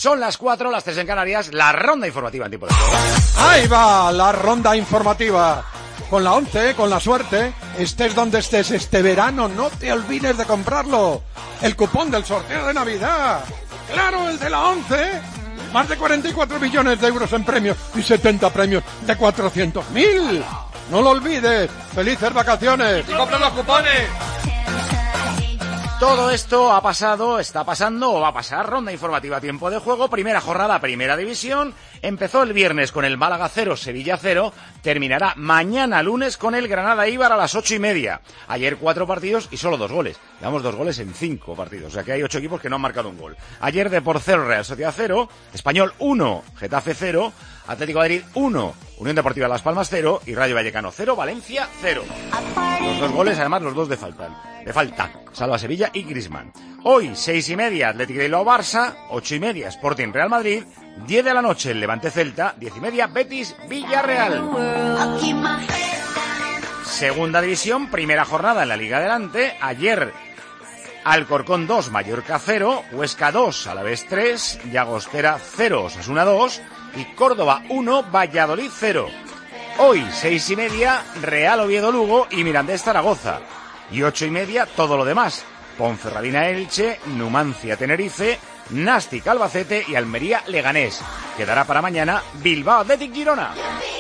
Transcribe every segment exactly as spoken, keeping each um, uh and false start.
Son las cuatro, las tres en Canarias, la ronda informativa en tiempo de juego. Ahí va la ronda informativa. Con la once, con la suerte, estés donde estés este verano, no te olvides de comprarlo. El cupón del sorteo de Navidad. Claro, el de la once. Más de cuarenta y cuatro millones de euros en premios y setenta premios de cuatrocientos mil. No lo olvides. ¡Felices vacaciones! ¡Y compra los cupones! Todo esto ha pasado, está pasando o va a pasar. Ronda informativa, tiempo de juego, primera jornada, primera división. Empezó el viernes con el Málaga cero, Sevilla cero. Terminará mañana lunes con el Granada Eibar a las ocho y media. Ayer cuatro partidos y solo dos goles. Llevamos dos goles en cinco partidos. O sea que hay ocho equipos que no han marcado un gol. Ayer Depor cero, Real Sociedad cero. Español uno, Getafe cero. Atlético de Madrid uno, Unión Deportiva Las Palmas cero. Y Rayo Vallecano cero, Valencia cero. Los dos goles, además los dos de faltan. De falta. Salva Sevilla y Griezmann. Hoy, seis y media, Atlético de Bilbao Barça. Ocho y media, Sporting Real Madrid. Diez de la noche, el Levante Celta. Diez y media, Betis Villarreal. Segunda división, primera jornada en la Liga Adelante. Ayer, Alcorcón dos, Mallorca cero. Huesca dos, Alavés tres. Llagostera cero, Osasuna dos. Y Córdoba uno, Valladolid cero. Hoy, seis y media, Real Oviedo Lugo y Mirandés Zaragoza. Y ocho y media, todo lo demás. Ponferradina Elche, Numancia Tenerife, Nástic Albacete y Almería Leganés. Quedará para mañana Bilbao Athletic Girona.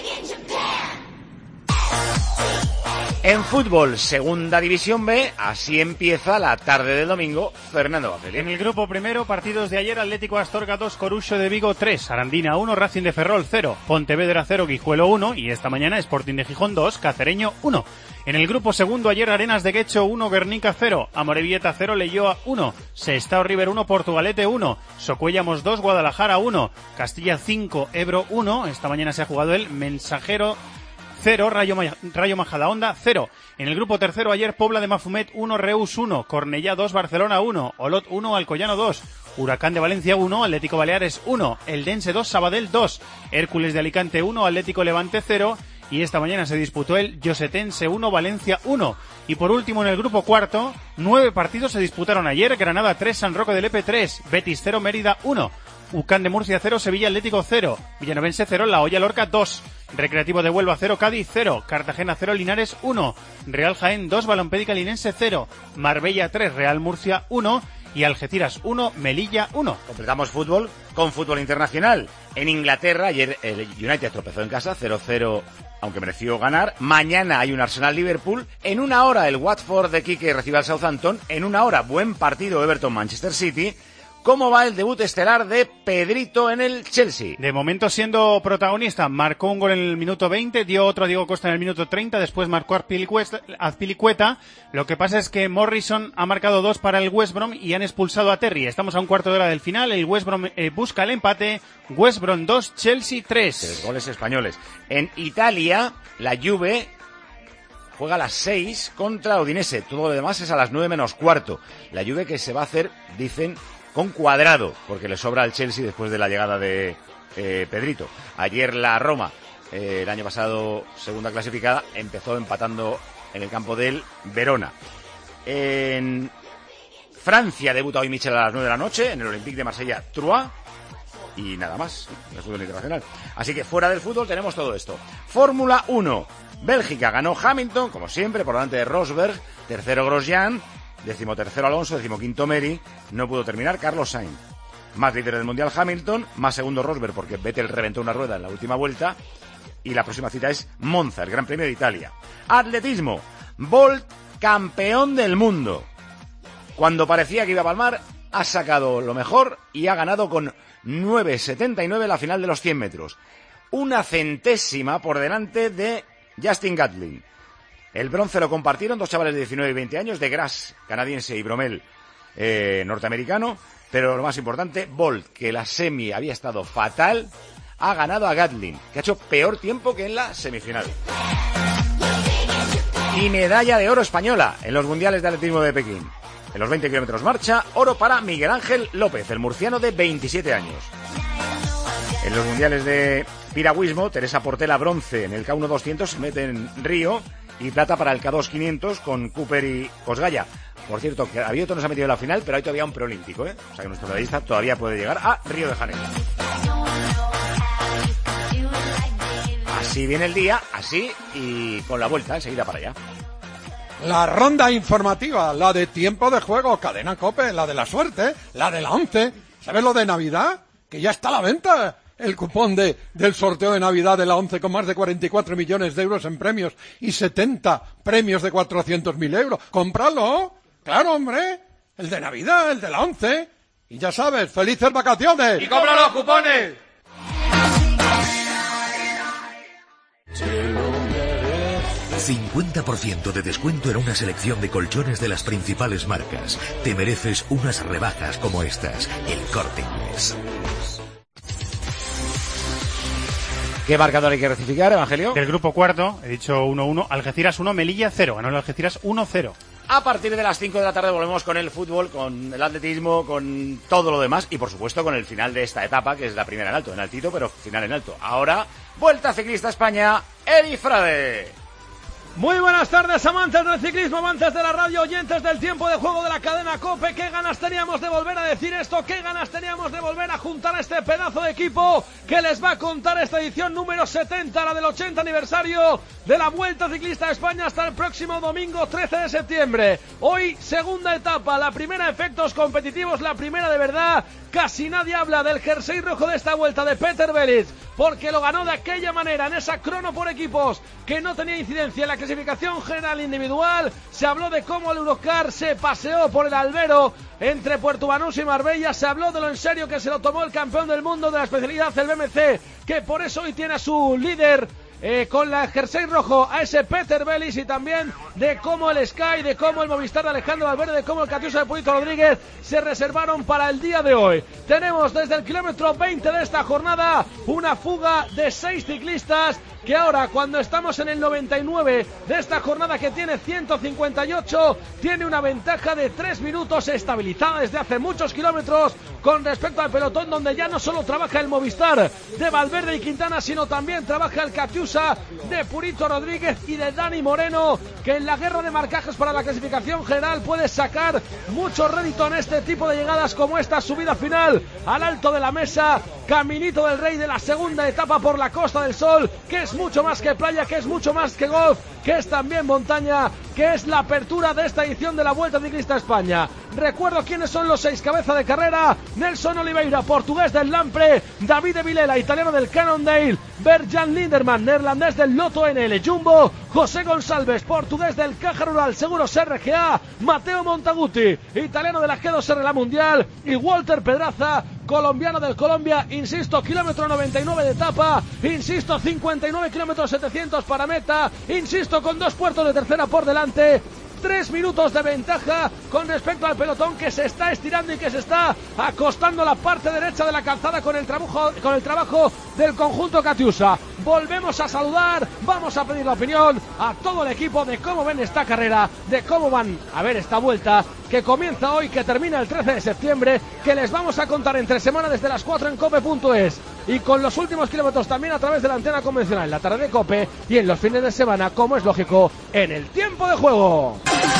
En fútbol, segunda división B, así empieza la tarde del domingo. Fernando Baceli. En el grupo primero, partidos de ayer: Atlético Astorga dos, Corucho de Vigo tres, Arandina uno, Racing de Ferrol cero, Pontevedra cero, Guijuelo uno y esta mañana Sporting de Gijón dos, Cacereño uno. En el grupo segundo, ayer Arenas de Guecho uno, Guernica cero, Amorebieta cero, Leioa uno, Sestao River uno, Portugalete uno, Socuellamos dos, Guadalajara uno, Castilla cinco, Ebro uno. Esta mañana se ha jugado el Mensajero cero, Rayo, Rayo Majadahonda cero. En el grupo tercero, ayer Pobla de Mafumet uno, Reus uno, Cornellá dos, Barcelona uno, Olot uno, Alcoyano dos, Huracán de Valencia uno, Atlético Baleares uno, Eldense dos, Sabadell dos, Hércules de Alicante uno, Atlético Levante cero. Y esta mañana se disputó el Llosetense uno, Valencia uno. Y por último, en el grupo cuarto, nueve partidos se disputaron ayer: Granada tres, San Roque del Epe tres, Betis cero, Mérida uno, Ucán de Murcia cero, Sevilla Atlético cero, Villanovense cero, La Hoya Lorca dos, Recreativo de Huelva cero, Cádiz cero, Cartagena cero, Linares uno, Real Jaén dos, Balompédica Linense cero, Marbella tres, Real Murcia uno y Algeciras uno, Melilla uno. Completamos fútbol con fútbol internacional. En Inglaterra, ayer el United tropezó en casa cero cero, aunque mereció ganar. Mañana hay un Arsenal-Liverpool. En una hora el Watford de Quique recibe al Southampton. En una hora, buen partido Everton-Manchester City. ¿Cómo va el debut estelar de Pedrito en el Chelsea? De momento siendo protagonista, marcó un gol en el minuto veinte, dio otro a Diego Costa en el minuto treinta, después marcó Azpilicueta. Lo que pasa es que Morrison ha marcado dos para el West Brom y han expulsado a Terry. Estamos a un cuarto de hora del final, el West Brom eh, busca el empate. West Brom dos, Chelsea tres. Tres goles españoles. En Italia, la Juve juega a las seis contra Udinese. Todo lo demás es a las nueve menos cuarto. La Juve que se va a hacer, dicen, con Cuadrado, porque le sobra al Chelsea después de la llegada de eh, Pedrito. Ayer la Roma, eh, el año pasado segunda clasificada, empezó empatando en el campo del Verona. En Francia debuta hoy Michel a las nueve de la noche en el Olympique de Marsella Troyes. Y nada más, el fútbol internacional. Así que fuera del fútbol tenemos todo esto. Fórmula uno. Bélgica ganó Hamilton, como siempre, por delante de Rosberg. Tercero Grosjean. Decimotercero Alonso, decimoquinto Meri. No pudo terminar Carlos Sainz. Más líder del Mundial Hamilton, más segundo Rosberg porque Vettel reventó una rueda en la última vuelta. Y la próxima cita es Monza, el Gran Premio de Italia. Atletismo. Bolt, campeón del mundo. Cuando parecía que iba a palmar, ha sacado lo mejor y ha ganado con nueve setenta y nueve la final de los cien metros. Una centésima por delante de Justin Gatlin. El bronce lo compartieron dos chavales de diecinueve y veinte años, de Gras, canadiense, y Bromel, eh, norteamericano. Pero lo más importante, Bolt, que la semi había estado fatal, ha ganado a Gatlin, que ha hecho peor tiempo que en la semifinal. Y medalla de oro española en los mundiales de atletismo de Pekín. En los veinte kilómetros marcha, oro para Miguel Ángel López, el murciano de veintisiete años. En los mundiales de piragüismo, Teresa Portela, bronce en el K uno doscientos, se mete en Río, y plata para el K dos quinientos con Cooper y Cosgaya. Por cierto, que Abierto no se ha metido en la final, pero hay todavía un preolímpico, ¿eh? O sea que nuestro medallista todavía puede llegar a Río de Janeiro. Así viene el día, así, y con la vuelta enseguida para allá. La ronda informativa, la de tiempo de juego, Cadena COPE, la de la suerte, la de la once. ¿Sabes lo de Navidad? Que ya está a la venta el cupón de, del sorteo de Navidad de la once con más de cuarenta y cuatro millones de euros en premios y setenta premios de cuatrocientos mil euros. ¡Cómpralo! ¡Claro, hombre! El de Navidad, el de la once. Y ya sabes, ¡felices vacaciones! ¡Y compra los cupones! cincuenta por ciento de descuento en una selección de colchones de las principales marcas. Te mereces unas rebajas como estas. El Corte Inglés. ¿Qué marcador hay que rectificar, Evangelio? Del grupo cuarto, he dicho uno uno, Algeciras uno, Melilla cero. Ganó el Algeciras uno cero. A partir de las cinco de la tarde volvemos con el fútbol, con el atletismo, con todo lo demás y por supuesto con el final de esta etapa, que es la primera en alto, en altito, pero final en alto. Ahora, Vuelta Ciclista España, Edi Frade. Muy buenas tardes, amantes del ciclismo, amantes de la radio, oyentes del tiempo de juego de la cadena COPE. Qué ganas teníamos de volver a decir esto, qué ganas teníamos de volver a juntar a este pedazo de equipo que les va a contar esta edición número setenta, la del ochenta aniversario de la Vuelta Ciclista a España, hasta el próximo domingo trece de septiembre. Hoy, segunda etapa, la primera efectos competitivos, la primera de verdad. Casi nadie habla del jersey rojo de esta vuelta de Peter Belitz, porque lo ganó de aquella manera, en esa crono por equipos que no tenía incidencia en la clasificación general individual. Se habló de cómo el Eurocar se paseó por el albero entre Puerto Banús y Marbella. Se habló de lo en serio que se lo tomó el campeón del mundo de la especialidad, el B M C, que por eso hoy tiene a su líder Eh, con la jersey rojo a ese Peter Belitz, y también de cómo el Sky, de cómo el Movistar de Alejandro Valverde, de cómo el Catiusa de Purito Rodríguez se reservaron para el día de hoy. Tenemos desde el kilómetro veinte de esta jornada una fuga de seis ciclistas que ahora, cuando estamos en el noventa y nueve de esta jornada que tiene ciento cincuenta y ocho, tiene una ventaja de tres minutos estabilizada desde hace muchos kilómetros con respecto al pelotón, donde ya no solo trabaja el Movistar de Valverde y Quintana, sino también trabaja el Catiusa de Purito Rodríguez y de Dani Moreno, que en la guerra de marcajes para la clasificación general puede sacar mucho rédito en este tipo de llegadas como esta subida final al Alto de la Mesa, Caminito del Rey de la segunda etapa por la Costa del Sol, que es mucho más que playa, que es mucho más que golf, que es también montaña, que es la apertura de esta edición de la Vuelta Ciclista a España. Recuerdo quiénes son los seis cabezas de carrera: Nelson Oliveira, portugués del Lampre; David de Vilela, italiano del Cannondale; Bert-Jan Linderman, neerlandés del Lotto N L Jumbo; José González, portugués del Caja Rural Seguros R G A; Matteo Montaguti, italiano de la G dos R La Mundial; y Walter Pedraza, colombiano del Colombia. Insisto, kilómetro noventa y nueve de etapa, insisto, cincuenta y nueve kilómetros setecientos para meta, insisto, con dos puertos de tercera por delante. Tres minutos de ventaja con respecto al pelotón, que se está estirando y que se está acostando la parte derecha de la calzada con el trabajo, con el trabajo del conjunto Catiusa. Volvemos a saludar, vamos a pedir la opinión a todo el equipo de cómo ven esta carrera, de cómo van a ver esta vuelta que comienza hoy, que termina el trece de septiembre, que les vamos a contar entre semana desde las cuatro en cope punto es, y con los últimos kilómetros también a través de la antena convencional en la tarde de Cope, y en los fines de semana, como es lógico, en el tiempo de juego.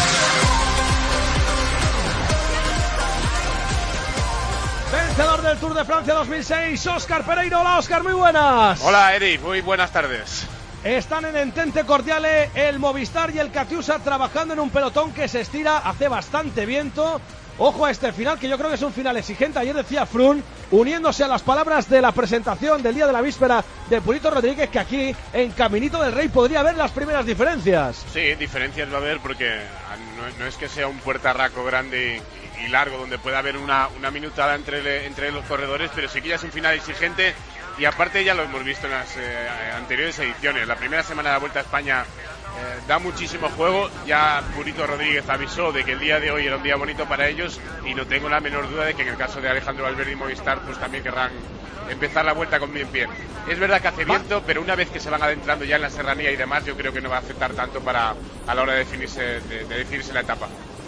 Vencedor del Tour de Francia dos mil seis, Óscar Pereiro. Hola, Óscar, muy buenas. Hola, Edi, muy buenas tardes. Están en Entente Cordiale el Movistar y el Catiusa trabajando en un pelotón que se estira, hace bastante viento. Ojo a este final, que yo creo que es un final exigente. Ayer decía Frun, uniéndose a las palabras de la presentación del día de la víspera de Purito Rodríguez, que aquí en Caminito del Rey podría haber las primeras diferencias. Sí, diferencias va a haber, porque no, no es que sea un puertarraco grande y, y largo donde pueda haber una, una minutada entre, entre los corredores, pero sí que ya es un final exigente. Y aparte ya lo hemos visto en las eh, anteriores ediciones. La primera semana de la Vuelta a España eh, da muchísimo juego. Ya Purito Rodríguez avisó de que el día de hoy era un día bonito para ellos, y no tengo la menor duda de que en el caso de Alejandro Valverde y Movistar pues también querrán empezar la vuelta con bien pie. Es verdad que hace viento, pero una vez que se van adentrando ya en la serranía y demás, yo creo que no va a afectar tanto para a la hora de definirse, de, de definirse la etapa.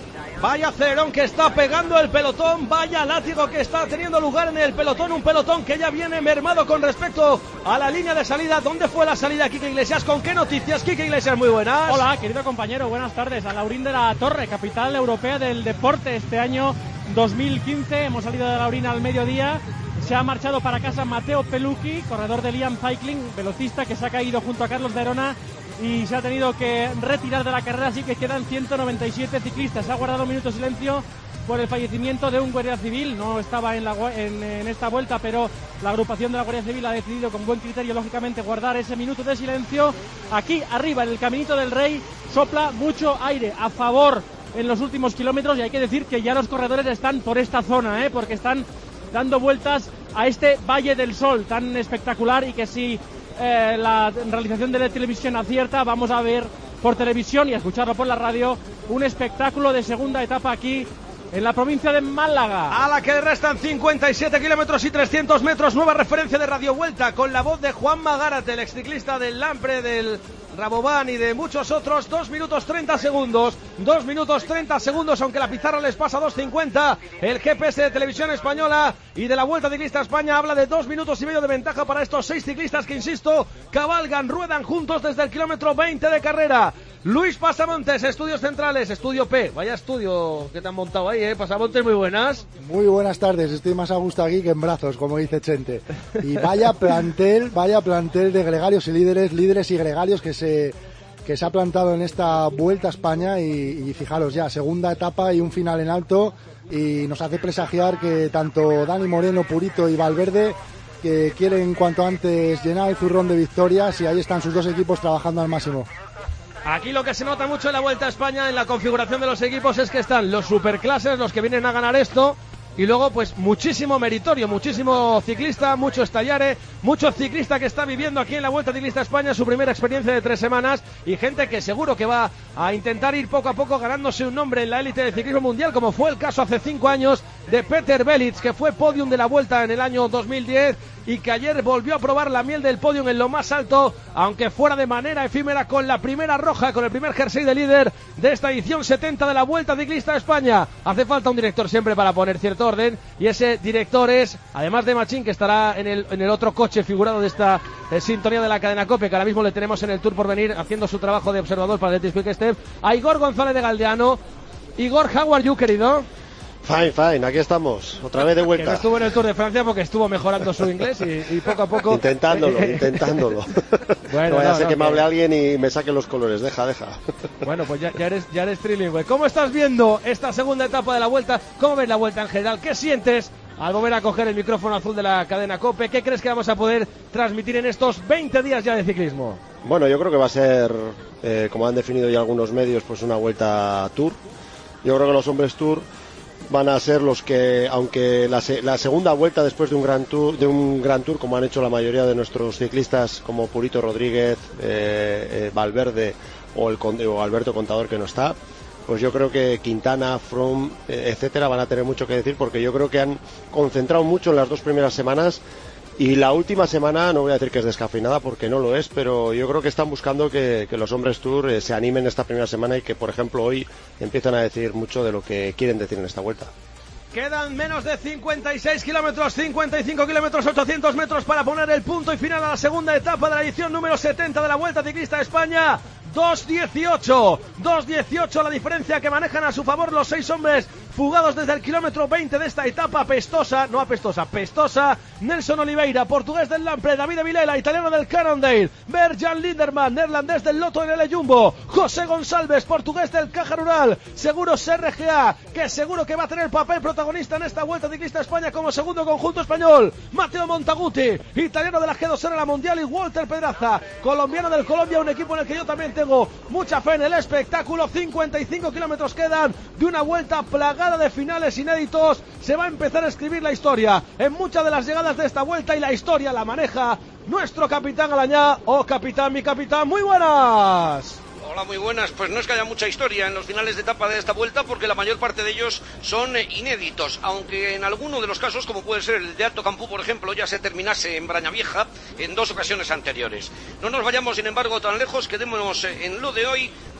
Vaya acelerón que está pegando el pelotón, vaya látigo que está teniendo lugar en el pelotón, un pelotón que ya viene mermado con respecto a la línea de salida. ¿Dónde fue la salida, Quique Iglesias? ¿Con qué noticias, Quique Iglesias? Muy buenas. Hola, querido compañero, buenas tardes. A Laurín de la Torre, capital europea del deporte este año dos mil quince. Hemos salido de Laurín al mediodía. Se ha marchado para casa Matteo Pelucchi, corredor de Liam Cycling, velocista que se ha caído junto a Carlos de Arona y se ha tenido que retirar de la carrera, así que quedan ciento noventa y siete ciclistas. Se ha guardado un minuto de silencio por el fallecimiento de un guardia civil. No estaba en, la, en, en esta vuelta, pero la agrupación de la Guardia Civil ha decidido con buen criterio, lógicamente, guardar ese minuto de silencio. Aquí arriba, en el Caminito del Rey, sopla mucho aire a favor en los últimos kilómetros, y hay que decir que ya los corredores están por esta zona, ¿eh? porque están dando vueltas a este Valle del Sol tan espectacular, y que si eh, la realización de la televisión acierta, vamos a ver por televisión y a escucharlo por la radio un espectáculo de segunda etapa aquí en la provincia de Málaga. A la que restan cincuenta y siete kilómetros y trescientos metros. Nueva referencia de Radio Vuelta con la voz de Juan Magárate, el exciclista del Lampre, del Rabobank y de muchos otros. Dos minutos treinta segundos. Dos minutos treinta segundos, aunque la pizarra les pasa dos cincuenta. El G P S de Televisión Española y de la Vuelta Ciclista España habla de dos minutos y medio de ventaja para estos seis ciclistas que, insisto, cabalgan, ruedan juntos desde el kilómetro veinte de carrera. Luis Pasamontes, Estudios Centrales, Estudio P. Vaya estudio que te han montado ahí, ¿eh? Pasamontes, muy buenas. Muy buenas tardes, estoy más a gusto aquí que en brazos, como dice Chente. Y vaya plantel, vaya plantel de gregarios y líderes, líderes y gregarios que se, que se ha plantado en esta Vuelta a España. Y, y fijaros ya, segunda etapa y un final en alto. Y nos hace presagiar que tanto Dani Moreno, Purito y Valverde, que quieren cuanto antes llenar el zurrón de victorias, y ahí están sus dos equipos trabajando al máximo. Aquí lo que se nota mucho en la Vuelta a España, en la configuración de los equipos, es que están los superclases, los que vienen a ganar esto, y luego pues muchísimo meritorio, muchísimo ciclista, mucho estallare, mucho ciclista que está viviendo aquí en la Vuelta Ciclista España su primera experiencia de tres semanas, y gente que seguro que va a intentar ir poco a poco ganándose un nombre en la élite del ciclismo mundial, como fue el caso hace cinco años de Peter Belitz, que fue podium de la Vuelta en el año dos mil diez y que ayer volvió a probar la miel del podium en lo más alto, aunque fuera de manera efímera, con la primera roja, con el primer jersey de líder de esta edición setenta de la Vuelta Ciclista España. Hace falta un director siempre para poner cierto orden, y ese director es, además de Machín, que estará en el, en el otro coche figurado de esta eh, sintonía de la cadena COPE, que ahora mismo le tenemos en el Tour Porvenir haciendo su trabajo de observador para el Atletic Quick Step, a Igor González de Galdeano. Igor, how are you, querido? Fine, fine, aquí estamos, otra vez de vuelta. Que no estuvo en el Tour de Francia porque estuvo mejorando su inglés y, y poco a poco... Intentándolo, intentándolo. Bueno, no vaya no, a ser no, que me hable alguien y me saque los colores, deja, deja. Bueno, pues ya, ya eres, ya eres trilingüe. ¿Cómo estás viendo esta segunda etapa de la Vuelta? ¿Cómo ves la Vuelta en general? ¿Qué sientes al volver a coger el micrófono azul de la cadena COPE? ¿Qué crees que vamos a poder transmitir en estos veinte días ya de ciclismo? Bueno, yo creo que va a ser, eh, como han definido ya algunos medios, pues una Vuelta Tour. Yo creo que los hombres Tour van a ser los que, aunque la, la segunda vuelta después de un gran tour, de un gran tour, como han hecho la mayoría de nuestros ciclistas, como Purito Rodríguez, eh, eh, Valverde o el o Alberto Contador, que no está, pues yo creo que Quintana, Froome, eh, etcétera, van a tener mucho que decir, porque yo creo que han concentrado mucho en las dos primeras semanas. Y la última semana, no voy a decir que es descafeinada porque no lo es, pero yo creo que están buscando que, que los hombres Tour eh, se animen esta primera semana y que, por ejemplo, hoy empiezan a decir mucho de lo que quieren decir en esta vuelta. Quedan menos de cincuenta y seis kilómetros, cincuenta y cinco kilómetros, ochocientos metros para poner el punto y final a la segunda etapa de la edición número setenta de la Vuelta Ciclista España. dos dieciocho, dos dieciocho la diferencia que manejan a su favor los seis hombres fugados desde el kilómetro veinte de esta etapa apestosa, no apestosa, pestosa. Nelson Oliveira, portugués del Lampre, Davide Vilela, italiano del Cannondale, Bert-Jan Linderman, neerlandés del Lotto en el Jumbo, José González, portugués del Caja Rural, Seguros R G A, que seguro que va a tener papel protagonista en esta Vuelta Ciclista España como segundo conjunto español, Matteo Montaguti, italiano de la G dos R la Mundial, y Walter Pedraza, colombiano del Colombia, un equipo en el que yo también tengo mucha fe en el espectáculo. cincuenta y cinco kilómetros quedan de una vuelta plagada de finales inéditos. Se va a empezar a escribir la historia en muchas de las llegadas de esta vuelta, y la historia la maneja nuestro capitán Alañá. Oh, capitán, mi capitán, muy buenas. Hola, muy buenas. Pues no es que haya mucha historia en los finales de etapa de esta vuelta, porque la mayor parte de ellos son eh, inéditos, aunque en alguno de los casos, como puede ser el de Alto Campú, por ejemplo, ya se terminase en Brañavieja en dos ocasiones anteriores. No nos vayamos, sin embargo, tan lejos, quedémonos eh, en lo de hoy,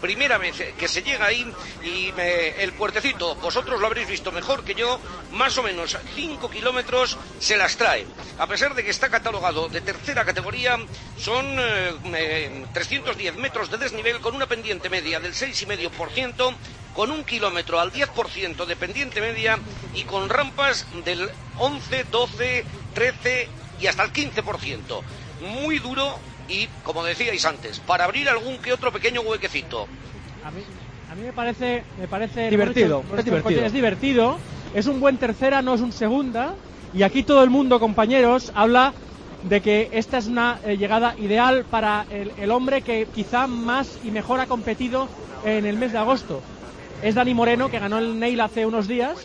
primera vez que se llega ahí y eh, el puertecito, vosotros lo habréis visto mejor que yo, más o menos cinco kilómetros se las trae. A pesar de que está catalogado de tercera categoría, son eh, eh, trescientos diez metros de desnivel con una pendiente media del seis coma cinco por ciento, con un kilómetro al diez por ciento de pendiente media y con rampas del once, doce, trece y hasta el quince por ciento. Muy duro y, como decíais antes, para abrir algún que otro pequeño huequecito. A mí, a mí me parece, me parece divertido, mucho, es divertido. Es divertido, es un buen tercera, no es un segunda, y aquí todo el mundo, compañeros, habla de que esta es una eh, llegada ideal para el, el hombre que quizá más y mejor ha competido en el mes de agosto. Es Dani Moreno, que ganó el Nail hace unos días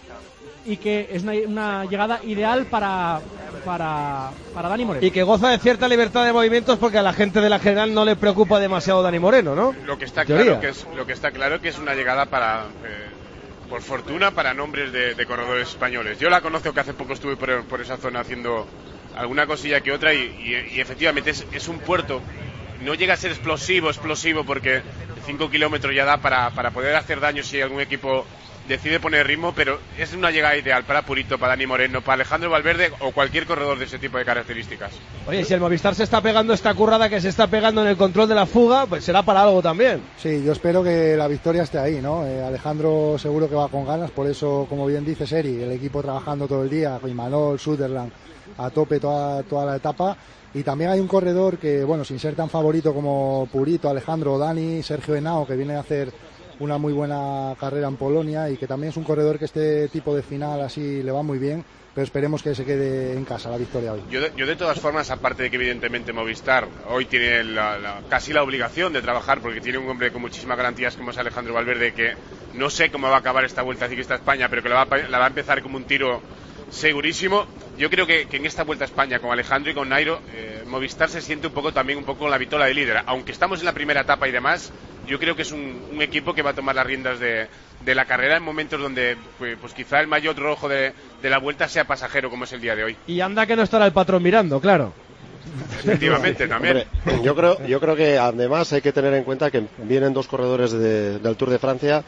y que es una, una llegada ideal para, para, para Dani Moreno. Y que goza de cierta libertad de movimientos porque a la gente de la general no le preocupa demasiado Dani Moreno, ¿no? Lo que está Teoría. claro que es lo que está claro que es una llegada para eh, por fortuna para nombres de, de corredores españoles. Yo la conozco, que hace poco estuve por, por esa zona haciendo alguna cosilla que otra y, y, y efectivamente es, es un puerto. No llega a ser explosivo, explosivo porque cinco kilómetros ya da para, para poder hacer daño si algún equipo decide poner ritmo, pero es una llegada ideal para Purito, para Dani Moreno, para Alejandro Valverde o cualquier corredor de ese tipo de características. Oye, si el Movistar se está pegando esta currada que se está pegando en el control de la fuga, pues será para algo también. Sí, yo espero que la victoria esté ahí, ¿no? Eh, Alejandro seguro que va con ganas, por eso, como bien dice Seri, el equipo trabajando todo el día, con Imanol, Sutherland, a tope toda, toda la etapa. Y también hay un corredor que, bueno, sin ser tan favorito como Purito, Alejandro, Dani, Sergio Henao, que viene a hacer una muy buena carrera en Polonia y que también es un corredor que este tipo de final así le va muy bien, pero esperemos que se quede en casa la victoria hoy. Yo de, yo de todas formas, aparte de que evidentemente Movistar hoy tiene la, la, casi la obligación de trabajar porque tiene un hombre con muchísimas garantías como es Alejandro Valverde, que no sé cómo va a acabar esta Vuelta Ciclista a España, pero que la va, la va a empezar como un tiro segurísimo. Yo creo que, que en esta Vuelta a España con Alejandro y con Nairo, eh, Movistar se siente un poco también un poco con la vitola de líder, aunque estamos en la primera etapa y demás. Yo creo que es un, un equipo que va a tomar las riendas de, de la carrera en momentos donde pues, pues quizá el maillot rojo de, de la Vuelta sea pasajero, como es el día de hoy. Y anda que no estará el patrón mirando, claro. Efectivamente, también. Hombre, yo creo, yo creo que además hay que tener en cuenta que vienen dos corredores de, del Tour de Francia,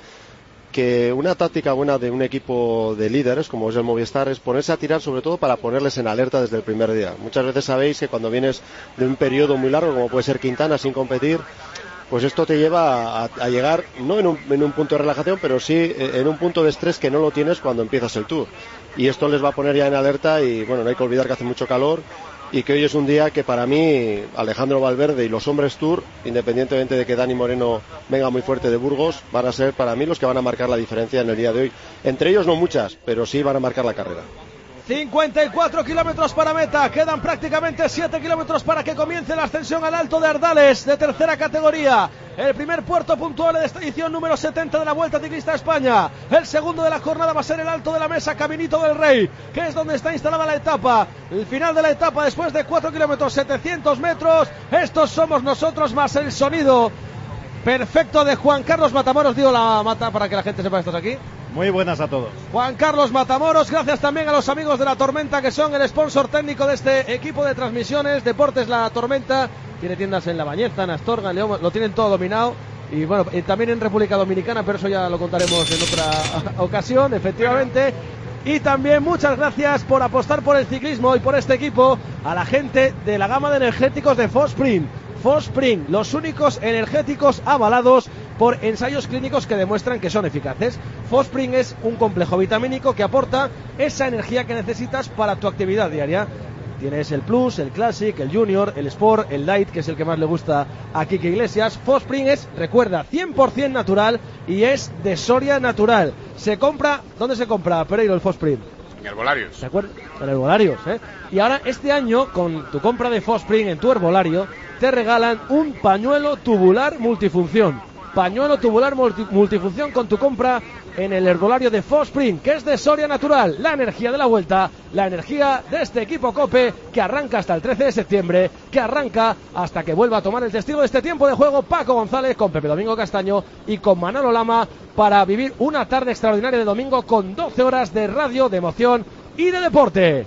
que una táctica buena de un equipo de líderes como es el Movistar es ponerse a tirar, sobre todo para ponerles en alerta desde el primer día. Muchas veces sabéis que cuando vienes de un periodo muy largo como puede ser Quintana sin competir, pues esto te lleva a, a llegar no en un, en un punto de relajación, pero sí en un punto de estrés que no lo tienes cuando empiezas el Tour, y esto les va a poner ya en alerta. Y bueno, no hay que olvidar que hace mucho calor y que hoy es un día que para mí Alejandro Valverde y los hombres Tour, independientemente de que Dani Moreno venga muy fuerte de Burgos, van a ser para mí los que van a marcar la diferencia en el día de hoy. Entre ellos no muchas, pero sí van a marcar la carrera. cincuenta y cuatro kilómetros para meta, quedan prácticamente siete kilómetros para que comience la ascensión al Alto de Ardales de tercera categoría. El primer puerto puntual de esta edición número setenta de la Vuelta Ciclista a España. El segundo de la jornada va a ser el Alto de la Mesa, Caminito del Rey, que es donde está instalada la etapa. El final de la etapa después de cuatro kilómetros, setecientos metros. Estos somos nosotros más el sonido perfecto de Juan Carlos Matamoros. Digo la mata para que la gente sepa que estás aquí. Muy buenas a todos. Juan Carlos Matamoros, gracias también a los amigos de La Tormenta, que son el sponsor técnico de este equipo de transmisiones. Deportes La Tormenta tiene tiendas en La Bañeza, en Astorga, en León, lo tienen todo dominado. Y bueno, y también en República Dominicana, pero eso ya lo contaremos en otra ocasión, efectivamente. Y también muchas gracias por apostar por el ciclismo y por este equipo a la gente de la gama de energéticos de Fosprin. Fosprin, los únicos energéticos avalados por ensayos clínicos que demuestran que son eficaces. Fosprin es un complejo vitamínico que aporta esa energía que necesitas para tu actividad diaria. Tienes el Plus, el Classic, el Junior, el Sport, el Light, que es el que más le gusta a Kike Iglesias. Fosprin es, recuerda, cien por ciento natural y es de Soria Natural. Se compra, ¿dónde se compra, Pereiro, el Fosprin? En Herbolarios. ¿De acuerdo? En Herbolarios, ¿eh? Y ahora, este año, con tu compra de Fosprin en tu herbolario, te regalan un pañuelo tubular multifunción. Pañuelo tubular multi- multifunción con tu compra en el herbolario de Fosprin, que es de Soria Natural. La energía de la Vuelta, la energía de este equipo COPE, que arranca hasta el trece de septiembre, que arranca hasta que vuelva a tomar el testigo de este tiempo de juego Paco González, con Pepe Domingo Castaño y con Manolo Lama, para vivir una tarde extraordinaria de domingo con doce horas de radio, de emoción y de deporte.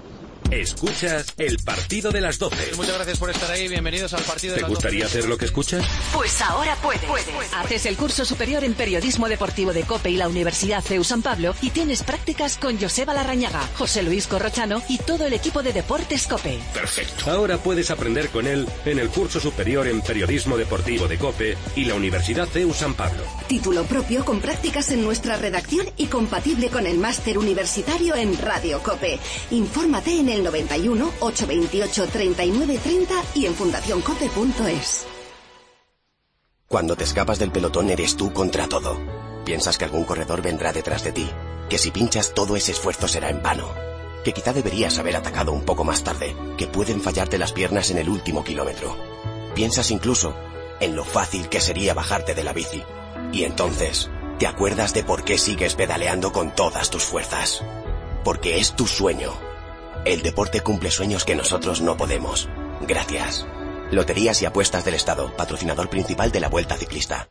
Escuchas el partido de las doce. Muchas gracias por estar ahí, bienvenidos al partido de las doce. ¿Te gustaría hacer lo que escuchas? Pues ahora puedes. puedes. Haces el curso superior en periodismo deportivo de COPE y la Universidad C E U San Pablo y tienes prácticas con Joseba Larrañaga, José Luis Corrochano y todo el equipo de Deportes COPE. Perfecto. Ahora puedes aprender con él en el curso superior en periodismo deportivo de COPE y la Universidad C E U San Pablo. Título propio con prácticas en nuestra redacción y compatible con el máster universitario en Radio COPE. Infórmate en el noventa y uno, ochocientos veintiocho, treinta y nueve treinta y en fundación cope punto es. Cuando te escapas del pelotón eres tú contra todo. Piensas que algún corredor vendrá detrás de ti, que si pinchas todo ese esfuerzo será en vano, que quizá deberías haber atacado un poco más tarde, que pueden fallarte las piernas en el último kilómetro. Piensas incluso en lo fácil que sería bajarte de la bici. Y entonces te acuerdas de por qué sigues pedaleando con todas tus fuerzas. Porque es tu sueño. El deporte cumple sueños que nosotros no podemos. Gracias. Loterías y Apuestas del Estado, patrocinador principal de la Vuelta Ciclista.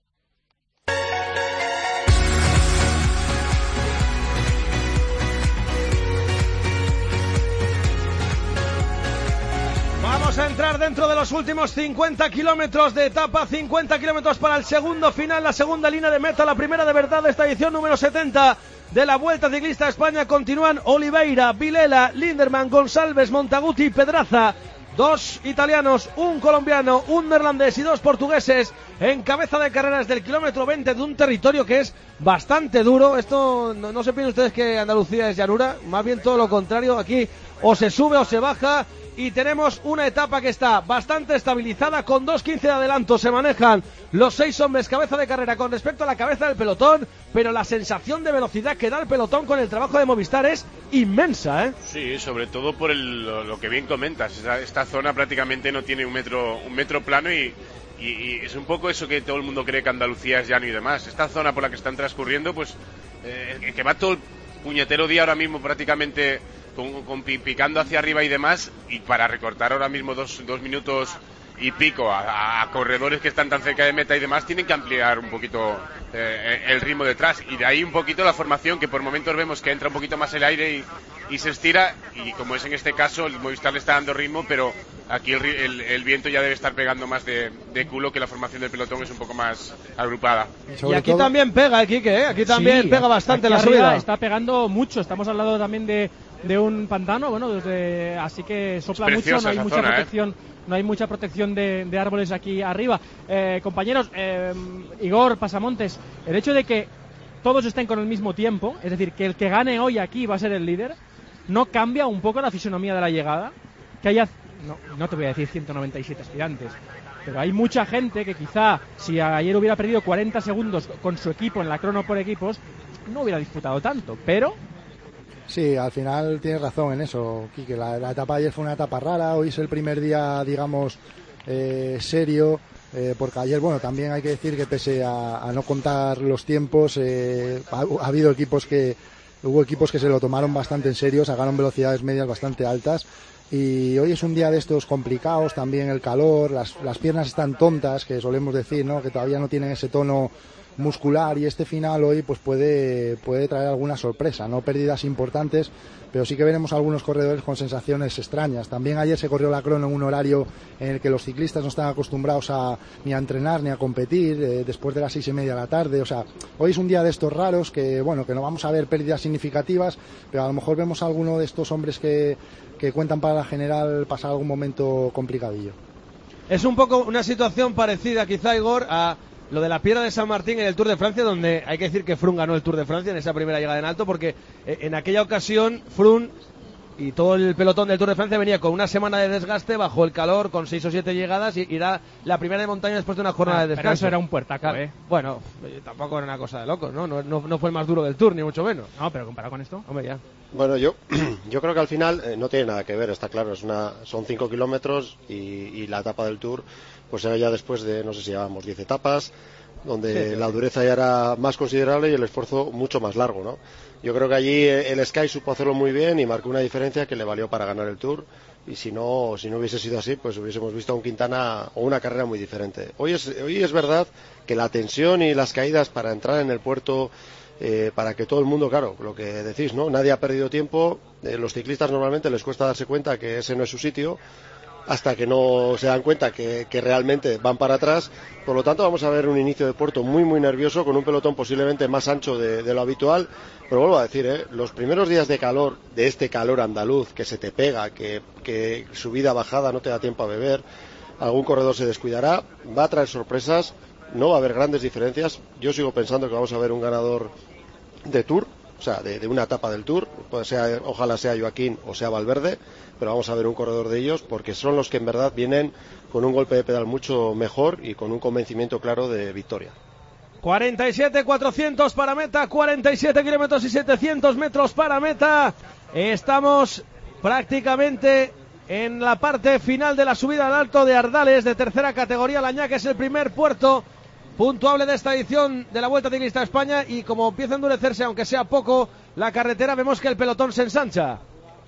Vamos a entrar dentro de los últimos cincuenta kilómetros de etapa, cincuenta kilómetros para el segundo final, la segunda línea de meta, la primera de verdad de esta edición número setenta de la Vuelta Ciclista a España. Continúan Oliveira, Vilela, Linderman, González, Montaguti y Pedraza. Dos italianos, un colombiano, un neerlandés y dos portugueses en cabeza de carreras del kilómetro veinte de un territorio que es bastante duro. Esto no, no se piensen ustedes que Andalucía es llanura, más bien todo lo contrario. Aquí o se sube o se baja. Y tenemos una etapa que está bastante estabilizada, con dos quince de adelanto. Se manejan los seis hombres cabeza de carrera con respecto a la cabeza del pelotón, pero la sensación de velocidad que da el pelotón con el trabajo de Movistar es inmensa, ¿eh? Sí, sobre todo por el, lo, lo que bien comentas. Esta, esta zona prácticamente no tiene un metro, un metro plano y, y, y es un poco eso que todo el mundo cree que Andalucía es llano y demás. Esta zona por la que están transcurriendo, pues, eh, que va todo el puñetero día ahora mismo prácticamente Con, con picando hacia arriba y demás, y para recortar ahora mismo dos, dos minutos y pico a, a corredores que están tan cerca de meta y demás, tienen que ampliar un poquito eh, el ritmo detrás, y de ahí un poquito la formación, que por momentos vemos que entra un poquito más el aire y, y se estira, y como es en este caso, el Movistar le está dando ritmo, pero aquí el, el, el viento ya debe estar pegando más de, de culo, que la formación del pelotón es un poco más agrupada. Y aquí todo... también pega, eh, Quique, ¿eh? Aquí también sí, pega bastante la subida. Está pegando mucho, estamos al lado también de de un pantano, bueno, desde, así que sopla mucho, no hay mucha zona, protección, ¿eh? no hay mucha protección de, de árboles aquí arriba. Eh, compañeros, eh, Igor Pasamontes, el hecho de que todos estén con el mismo tiempo, es decir, que el que gane hoy aquí va a ser el líder, ¿no cambia un poco la fisonomía de la llegada? Que haya, no, no te voy a decir ciento noventa y siete aspirantes, pero hay mucha gente que quizá, si ayer hubiera perdido cuarenta segundos con su equipo en la crono por equipos, no hubiera disputado tanto, pero... Sí, al final tienes razón en eso, Quique. La, la etapa ayer fue una etapa rara, hoy es el primer día, digamos, eh, serio, eh, porque ayer, bueno, también hay que decir que pese a, a no contar los tiempos, eh, ha, ha habido equipos que, hubo equipos que se lo tomaron bastante en serio, sacaron velocidades medias bastante altas, y hoy es un día de estos complicados, también el calor, las, las piernas están tontas, que solemos decir, ¿no?, que todavía no tienen ese tono muscular, y este final hoy pues puede puede traer alguna sorpresa, no pérdidas importantes, pero sí que veremos algunos corredores con sensaciones extrañas. También ayer se corrió la crono en un horario en el que los ciclistas no están acostumbrados a ni a entrenar ni a competir, eh, después de las seis y media de la tarde. O sea, hoy es un día de estos raros que, bueno, que no vamos a ver pérdidas significativas, pero a lo mejor vemos a alguno de estos hombres que, que cuentan para la general pasar algún momento complicadillo. Es un poco una situación parecida, quizá, Igor, a lo de la piedra de San Martín en el Tour de Francia, donde hay que decir que Froome ganó el Tour de Francia en esa primera llegada en alto, porque en aquella ocasión Froome y todo el pelotón del Tour de Francia venía con una semana de desgaste bajo el calor, con seis o siete llegadas, y era la primera de montaña después de una jornada ah, de descanso. Pero eso era un puertaco, ¿eh? Bueno, tampoco era una cosa de locos, ¿no? No, no, no fue el más duro del Tour, ni mucho menos. No, pero comparado con esto, hombre, ya. Bueno, yo yo creo que al final eh, no tiene nada que ver, está claro, es una son cinco kilómetros y, y la etapa del Tour pues era ya después de, no sé si llevamos diez etapas, donde sí, la dureza ya era más considerable y el esfuerzo mucho más largo, ¿no? Yo creo que allí el Sky supo hacerlo muy bien y marcó una diferencia que le valió para ganar el Tour, y si no si no hubiese sido así, pues hubiésemos visto a un Quintana o una carrera muy diferente. Hoy es hoy es verdad que la tensión y las caídas para entrar en el puerto eh, para que todo el mundo, claro, lo que decís, ¿no? Nadie ha perdido tiempo, eh, los ciclistas normalmente les cuesta darse cuenta que ese no es su sitio, hasta que no se dan cuenta que, que realmente van para atrás. Por lo tanto, vamos a ver un inicio de puerto muy muy nervioso, con un pelotón posiblemente más ancho de, de lo habitual, pero vuelvo a decir, ¿eh? Los primeros días de calor, de este calor andaluz, que se te pega, que, que subida, bajada, no te da tiempo a beber, algún corredor se descuidará, va a traer sorpresas, no va a haber grandes diferencias. Yo sigo pensando que vamos a ver un ganador de Tour, o sea, de, de una etapa del Tour, pues sea, ojalá sea Joaquín o sea Valverde, pero vamos a ver un corredor de ellos, porque son los que en verdad vienen con un golpe de pedal mucho mejor y con un convencimiento claro de victoria. cuarenta y siete cuatrocientos para meta, cuarenta y siete kilómetros y setecientos metros para meta. Estamos prácticamente en la parte final de la subida al Alto de Ardales, de tercera categoría. Lañá, que es el primer puerto puntuable de esta edición de la Vuelta Ciclista a España, y como empieza a endurecerse, aunque sea poco, la carretera, vemos que el pelotón se ensancha.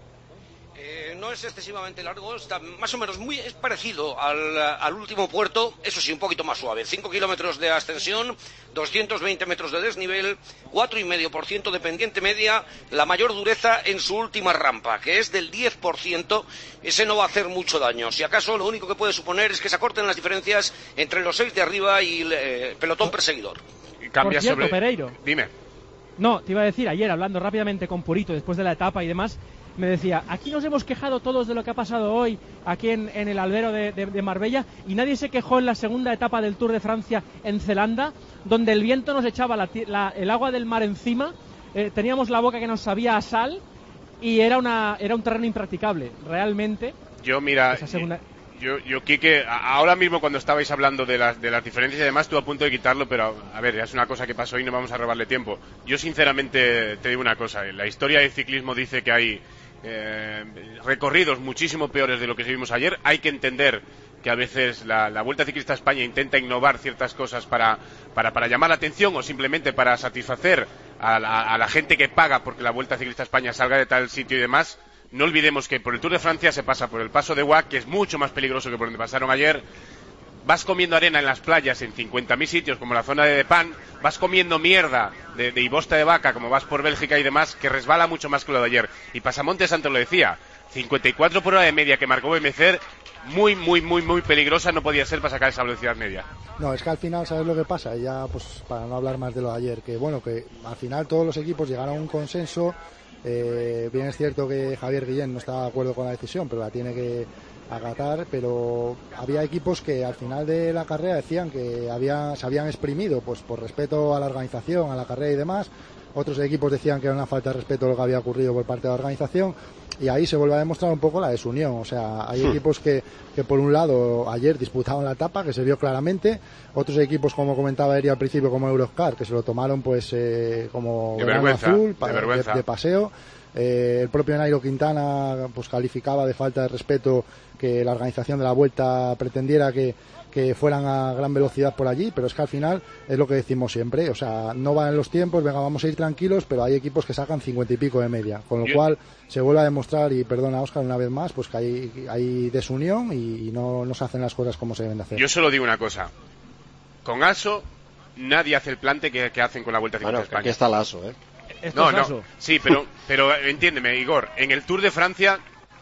No es excesivamente largo, está más o menos muy es parecido al, al último puerto, eso sí, un poquito más suave. cinco kilómetros de ascensión, doscientos veinte metros de desnivel, cuatro coma cinco por ciento de pendiente media, la mayor dureza en su última rampa, que es del diez por ciento. Ese no va a hacer mucho daño. Si acaso, lo único que puede suponer es que se acorten las diferencias entre los seis de arriba y el eh, pelotón perseguidor. Cambia Por cierto, sobre... Pereiro. Dime. No, te iba a decir, ayer hablando rápidamente con Purito después de la etapa y demás, me decía, aquí nos hemos quejado todos de lo que ha pasado hoy aquí en, en el albero de, de, de Marbella, y nadie se quejó en la segunda etapa del Tour de Francia en Zelanda, donde el viento nos echaba la, la, el agua del mar encima, eh, teníamos la boca que nos sabía a sal, y era una era un terreno impracticable, realmente. Yo, mira, segunda... yo, yo, Quique, ahora mismo cuando estabais hablando de las, de las diferencias y demás, estuve a punto de quitarlo, pero a ver, es una cosa que pasó y no vamos a robarle tiempo. Yo sinceramente te digo una cosa, la historia del ciclismo dice que hay Eh, recorridos muchísimo peores de lo que vimos ayer. Hay que entender que a veces la, la Vuelta Ciclista a España intenta innovar ciertas cosas para, para, para llamar la atención, o simplemente para satisfacer a la, a la gente que paga porque la Vuelta Ciclista a España salga de tal sitio y demás. No olvidemos que por el Tour de Francia se pasa por el paso de Guac, que es mucho más peligroso que por donde pasaron ayer. Vas comiendo arena en las playas en cincuenta mil sitios, como la zona de Depan. Vas comiendo mierda de, de ibosta de vaca, como vas por Bélgica y demás, que resbala mucho más que lo de ayer. Y Pasamontes antes lo decía, cincuenta y cuatro por hora de media que marcó B M C, muy, muy, muy, muy peligrosa no podía ser para sacar esa velocidad media. No, es que al final, ¿sabes lo que pasa? Ya, pues, para no hablar más de lo de ayer, que bueno, que al final todos los equipos llegaron a un consenso. Eh, bien es cierto que Javier Guillén no está de acuerdo con la decisión, pero la tiene que acatar, pero había equipos que al final de la carrera decían que había, se habían exprimido, pues por respeto a la organización, a la carrera y demás. Otros equipos decían que era una falta de respeto a lo que había ocurrido por parte de la organización, y ahí se vuelve a demostrar un poco la desunión. O sea, hay sí. equipos que, que por un lado ayer disputaban la etapa, que se vio claramente, otros equipos, como comentaba Eri al principio, como Euroscar, que se lo tomaron pues eh, como verano azul, para, de, de, de paseo. Eh, el propio Nairo Quintana pues calificaba de falta de respeto que la organización de la Vuelta pretendiera que, que fueran a gran velocidad por allí, pero es que al final es lo que decimos siempre, o sea, no van los tiempos, venga, vamos a ir tranquilos, pero hay equipos que sacan cincuenta y pico de media, con lo Yo... cual se vuelve a demostrar, y perdona Óscar una vez más, pues que hay, hay desunión y, y no, no se hacen las cosas como se deben de hacer. Yo solo digo una cosa, con ASO nadie hace el plante que, que hacen con la Vuelta Ciclista bueno, a España. Aquí está el ASO, ¿eh? No, no, sí, pero, pero entiéndeme, Igor, en el Tour de Francia,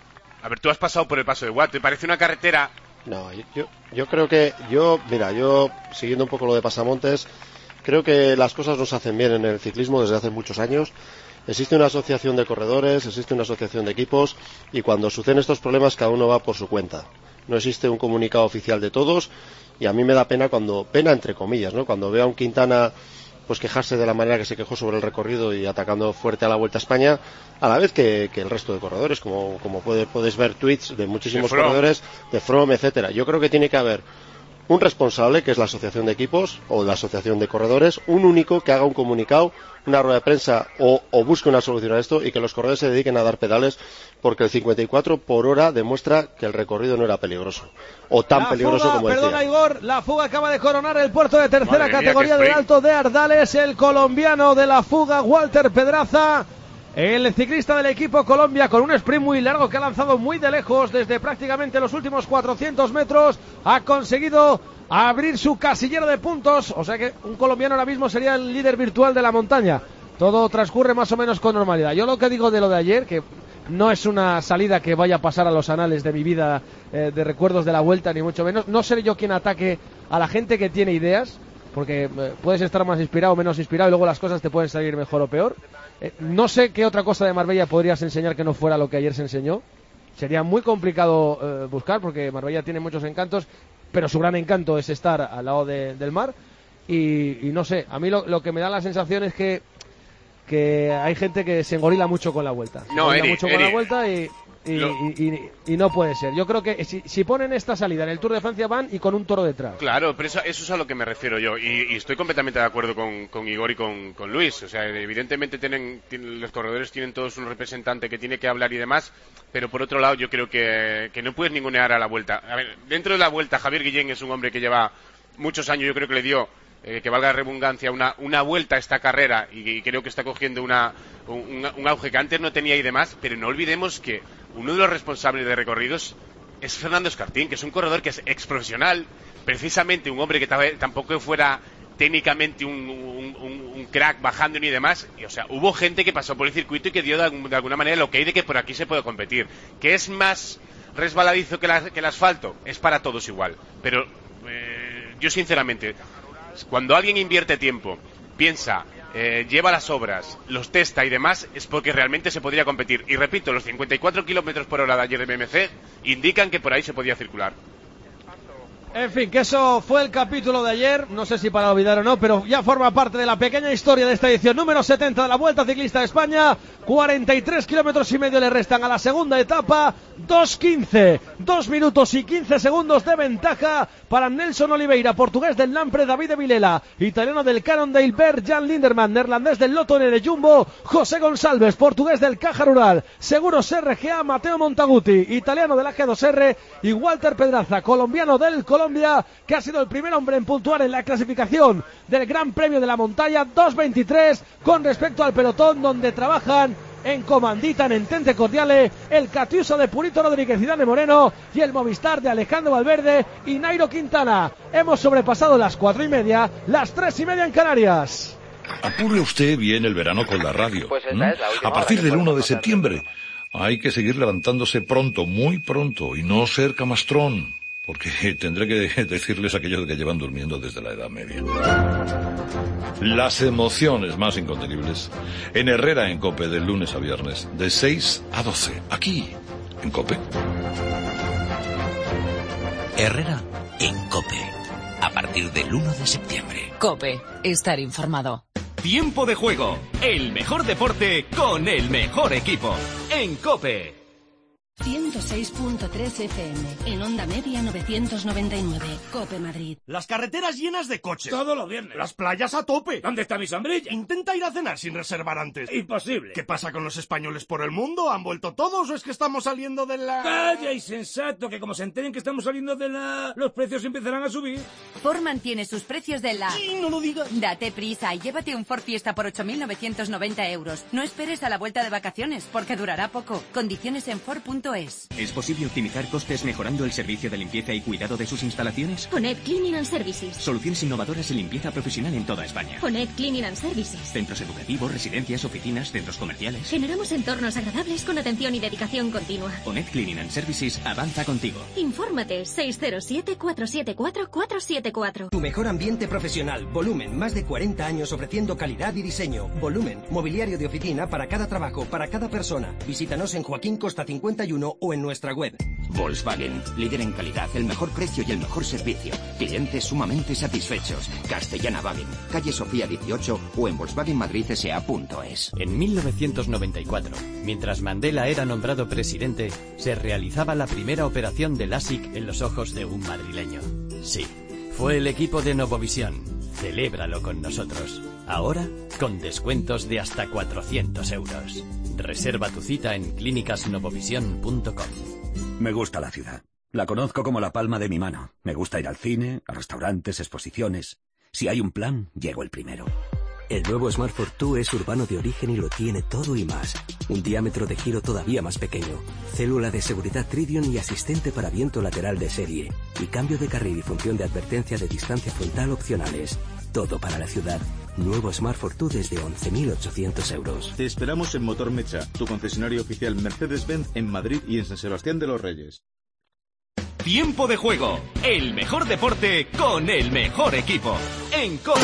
a ver, tú has pasado por el paso de Guat, ¿te parece una carretera? No, yo, yo creo que, yo, mira, yo, siguiendo un poco lo de Pasamontes, creo que las cosas no se hacen bien en el ciclismo desde hace muchos años. Existe una asociación de corredores, existe una asociación de equipos, y cuando suceden estos problemas cada uno va por su cuenta. No existe un comunicado oficial de todos, y a mí me da pena cuando, pena entre comillas, ¿no? Cuando veo a un Quintana pues quejarse de la manera que se quejó sobre el recorrido y atacando fuerte a la Vuelta a España, a la vez que, que el resto de corredores, como, como puede, podéis ver tweets de muchísimos de corredores, de Froome, etcétera. Yo creo que tiene que haber un responsable, que es la asociación de equipos o la asociación de corredores, un único que haga un comunicado, una rueda de prensa o, o busque una solución a esto, y que los corredores se dediquen a dar pedales, porque el cincuenta y cuatro por hora demuestra que el recorrido no era peligroso, o tan la peligroso fuga, como decía. Perdona, Igor, la fuga acaba de coronar el puerto de tercera Madre categoría mía, del Alto de Ardales, el colombiano de la fuga, Walter Pedraza, el ciclista del equipo Colombia, con un sprint muy largo que ha lanzado muy de lejos, desde prácticamente los últimos cuatrocientos metros, ha conseguido abrir su casillero de puntos, o sea que un colombiano ahora mismo sería el líder virtual de la montaña. todo transcurre más o menos con normalidad. Yo lo que digo de lo de ayer, que no es una salida que vaya a pasar a los anales de mi vida eh, de recuerdos de la Vuelta, ni mucho menos. No seré yo quien ataque a la gente que tiene ideas, porque eh, puedes estar más inspirado o menos inspirado y luego las cosas te pueden salir mejor o peor. Eh, no sé qué otra cosa de Marbella podrías enseñar que no fuera lo que ayer se enseñó. Sería muy complicado eh, buscar, porque Marbella tiene muchos encantos, pero su gran encanto es estar al lado de, del mar. Y, y no sé, a mí lo, lo que me da la sensación es que que hay gente que se engorila mucho con la Vuelta. Se no, Eri, mucho Eri. con la Vuelta y, y, Lo... y, y, y no puede ser. Yo creo que si, si ponen esta salida en el Tour de Francia van y con un toro detrás. Claro, pero eso, eso es a lo que me refiero yo. Y, y estoy completamente de acuerdo con, con Igor y con, con Luis. O sea, evidentemente tienen, tienen, los corredores tienen todos un representante que tiene que hablar y demás. Pero por otro lado, yo creo que, que no puedes ningunear a la Vuelta. A ver, dentro de la Vuelta, Javier Guillén es un hombre que lleva muchos años, yo creo que le dio... Eh, que valga la redundancia, una, una vuelta a esta carrera y, y creo que está cogiendo una, un, un auge que antes no tenía y demás, pero no olvidemos que uno de los responsables de recorridos es Fernando Escartín, que es un corredor que es exprofesional, precisamente un hombre que t- tampoco fuera técnicamente un, un, un, un crack bajando ni demás, y, o sea, hubo gente que pasó por el circuito y que dio de, de alguna manera lo que hay de que por aquí se puede competir, que es más resbaladizo que, la, que el asfalto, es para todos igual, pero eh, yo sinceramente... Cuando alguien invierte tiempo, piensa, eh, lleva las obras, los testa y demás, es porque realmente se podría competir. Y repito, los cincuenta y cuatro kilómetros por hora de ayer de B M C indican que por ahí se podía circular. En fin, que eso fue el capítulo de ayer, no sé si para olvidar o no, pero ya forma parte de la pequeña historia de esta edición número setenta de la Vuelta Ciclista de España. cuarenta y tres kilómetros y medio le restan a la segunda etapa, dos quince, dos minutos y quince segundos de ventaja para Nelson Oliveira, portugués del Lampre, David de Vilela, italiano del Cannondale, Bert Jan Linderman, neerlandés del Lotto Nere Jumbo, José González, portugués del Caja Rural, Seguros R G A, Mateo Montaguti, italiano del A G dos R, y Walter Pedraza, colombiano del Colombia, que ha sido el primer hombre en puntuar en la clasificación del Gran Premio de la Montaña, dos veintitrés con respecto al pelotón, donde trabajan en comandita, en Entente Cordiale, el Catiusa de Purito Rodríguez y Dani Moreno, y el Movistar de Alejandro Valverde y Nairo Quintana. Hemos sobrepasado las cuatro y media, las tres y media en Canarias. Apure usted bien el verano con la radio. Pues esta ¿Mm? es la última A partir hora que del uno de podemos septiembre hay que seguir levantándose pronto, muy pronto, y no ser camastrón, porque tendré que decirles aquello de que llevan durmiendo desde la Edad Media. Las emociones más incontenibles en Herrera en COPE, del lunes a viernes, de seis a doce, aquí, en COPE. Herrera en COPE, a partir del uno de septiembre. COPE, estar informado. Tiempo de juego, el mejor deporte con el mejor equipo, en COPE. ciento seis punto tres F M, en onda media novecientos noventa y nueve, COPE Madrid. Las carreteras llenas de coches. Todos los viernes. Las playas a tope. ¿Dónde está mi sombrilla? Intenta ir a cenar sin reservar antes. Imposible. ¿Qué pasa con los españoles por el mundo? ¿Han vuelto todos o es que estamos saliendo de la...? Calla, insensato, que como se enteren que estamos saliendo de la... los precios empezarán a subir. Ford mantiene sus precios de la... Sí, no lo digas. Date prisa y llévate un Ford Fiesta por ocho mil novecientos noventa euros. No esperes a la vuelta de vacaciones, porque durará poco. Condiciones en Ford punto es. ¿Es posible optimizar costes mejorando el servicio de limpieza y cuidado de sus instalaciones? Connect Cleaning and Services. Soluciones innovadoras en limpieza profesional en toda España. Connect Cleaning and Services. Centros educativos, residencias, oficinas, centros comerciales. Generamos entornos agradables con atención y dedicación continua. Connect Cleaning and Services avanza contigo. Infórmate seis cero siete, cuatro siete cuatro, cuatro siete cuatro. Tu mejor ambiente profesional. Volumen, más de cuarenta años ofreciendo calidad y diseño. Volumen, mobiliario de oficina para cada trabajo, para cada persona. Visítanos en Joaquín Costa cincuenta y uno o en nuestra web. Volkswagen, líder en calidad, el mejor precio y el mejor servicio. Clientes sumamente satisfechos. Castellana Wagen, calle Sofía dieciocho o en volkswagen madrid s a punto es. En mil novecientos noventa y cuatro, mientras Mandela era nombrado presidente, se realizaba la primera operación de LASIK en los ojos de un madrileño. Sí, fue el equipo de Novovisión. Celébralo con nosotros. Ahora, con descuentos de hasta cuatrocientos euros. Reserva tu cita en clínicas novovisión punto com. Me gusta la ciudad. La conozco como la palma de mi mano. Me gusta ir al cine, a restaurantes, exposiciones. Si hay un plan, llego el primero. El nuevo Smartford dos es urbano de origen y lo tiene todo y más. Un diámetro de giro todavía más pequeño, célula de seguridad Tridion y asistente para viento lateral de serie. Y cambio de carril y función de advertencia de distancia frontal opcionales. Todo para la ciudad. Nuevo Smart Fortwo desde once mil ochocientos euros. Te esperamos en Motor Mecha, tu concesionario oficial Mercedes-Benz en Madrid y en San Sebastián de los Reyes. Tiempo de juego, el mejor deporte con el mejor equipo. En COPE.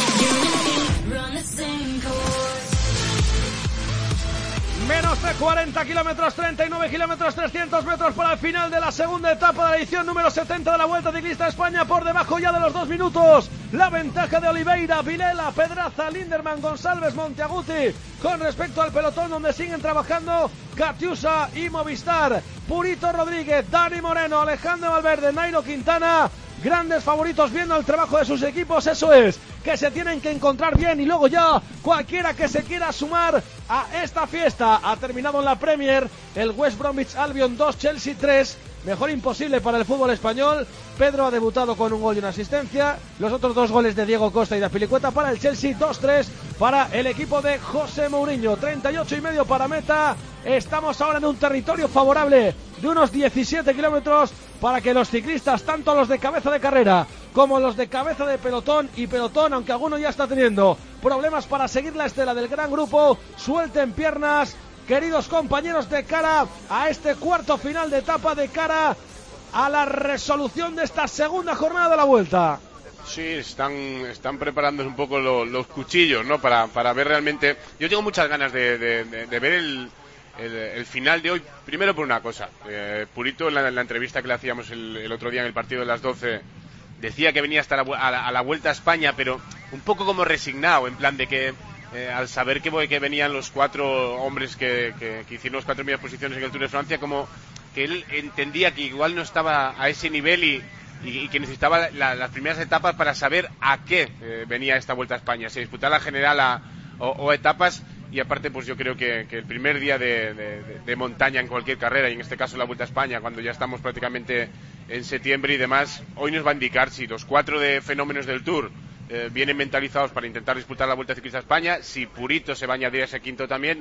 Menos de cuarenta kilómetros, treinta y nueve kilómetros, trescientos metros para el final de la segunda etapa de la edición número setenta de la Vuelta Ciclista a España, por debajo ya de los dos minutos. La ventaja de Oliveira, Vilela, Pedraza, Linderman, González, Monteaguti con respecto al pelotón, donde siguen trabajando Catiusa y Movistar. Purito Rodríguez, Dani Moreno, Alejandro Valverde, Nairo Quintana, grandes favoritos viendo el trabajo de sus equipos. Eso es, que se tienen que encontrar bien, y luego ya cualquiera que se quiera sumar a esta fiesta. Ha terminado en la Premier el West Bromwich Albion dos, Chelsea tres. Mejor imposible para el fútbol español. Pedro ha debutado con un gol y una asistencia. Los otros dos goles de Diego Costa y de Azpilicueta para el Chelsea. Dos tres para el equipo de José Mourinho. treinta y ocho y medio para meta. Estamos ahora en un territorio favorable de unos diecisiete kilómetros para que los ciclistas, tanto los de cabeza de carrera como los de cabeza de pelotón y pelotón, aunque alguno ya está teniendo problemas para seguir la estela del gran grupo, suelten piernas, queridos compañeros, de cara a este cuarto final de etapa, de cara a la resolución de esta segunda jornada de la Vuelta. Sí, están, están preparando un poco lo, los cuchillos, ¿no? Para, para ver realmente. Yo tengo muchas ganas de, de, de, de ver el, el, el final de hoy. Primero por una cosa, eh, Purito en la, en la entrevista que le hacíamos el, el otro día en el partido de las doce decía que venía hasta la, a, la, a la Vuelta a España, pero un poco como resignado, en plan de que eh, al saber que, que venían los cuatro hombres que, que, que hicieron las cuatro primeras posiciones en el Tour de Francia, como que él entendía que igual no estaba a ese nivel y, y, y que necesitaba la, las primeras etapas para saber a qué eh, venía esta Vuelta a España, si disputar la general a, o, o etapas. Y aparte, pues yo creo que, que el primer día de, de, de montaña en cualquier carrera, y en este caso la Vuelta a España, cuando ya estamos prácticamente en septiembre y demás, hoy nos va a indicar si los cuatro de fenómenos del Tour eh, vienen mentalizados para intentar disputar la Vuelta Ciclista a España, si Purito se va a añadir a ese quinto también,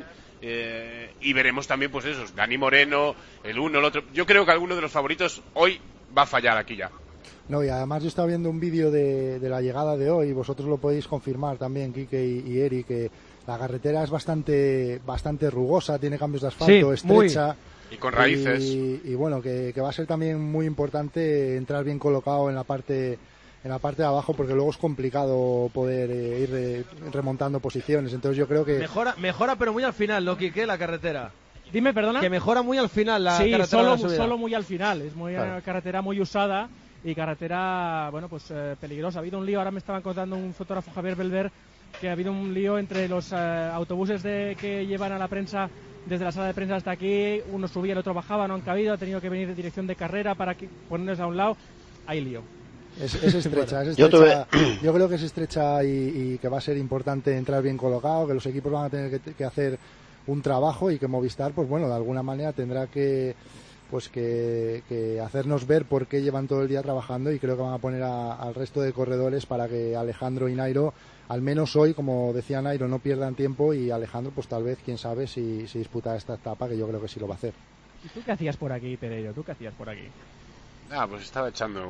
eh, y veremos también pues esos, Dani Moreno, el uno, el otro. Yo creo que alguno de los favoritos hoy va a fallar aquí ya. No, y además yo estaba viendo un vídeo de, de la llegada de hoy, vosotros lo podéis confirmar también, Quique y, y Eri, que la carretera es bastante bastante rugosa, tiene cambios de asfalto, sí, estrecha. Muy. Y con raíces. Y, y bueno, que, que va a ser también muy importante entrar bien colocado en la parte en la parte de abajo, porque luego es complicado poder eh, ir re, remontando posiciones. Entonces yo creo que... Mejora, mejora pero muy al final, ¿no, Quique, la carretera? Dime, perdona. Que mejora muy al final la sí, carretera. Sí, solo, solo muy al final. Es muy claro. Una carretera muy usada y carretera, bueno, pues eh, peligrosa. Ha habido un lío, ahora me estaba contando un fotógrafo, Javier Belver, que ha habido un lío entre los uh, autobuses de, que llevan a la prensa desde la sala de prensa hasta aquí. Uno subía, el otro bajaba, no han cabido, ha tenido que venir de dirección de carrera para que, ponernos a un lado. Hay lío. Es, es estrecha, es estrecha. Yo, tuve... Yo creo que es estrecha y, y que va a ser importante entrar bien colocado, que los equipos van a tener que, que hacer un trabajo y que Movistar, pues bueno, de alguna manera tendrá que pues que, que hacernos ver por qué llevan todo el día trabajando, y creo que van a poner a, al resto de corredores para que Alejandro y Nairo, al menos hoy, como decía Nairo, no pierdan tiempo, y Alejandro pues tal vez, quién sabe, si, si disputa esta etapa, que yo creo que sí lo va a hacer. ¿Y tú qué hacías por aquí, Pereiro? ¿Tú qué hacías por aquí? Ah, pues estaba echando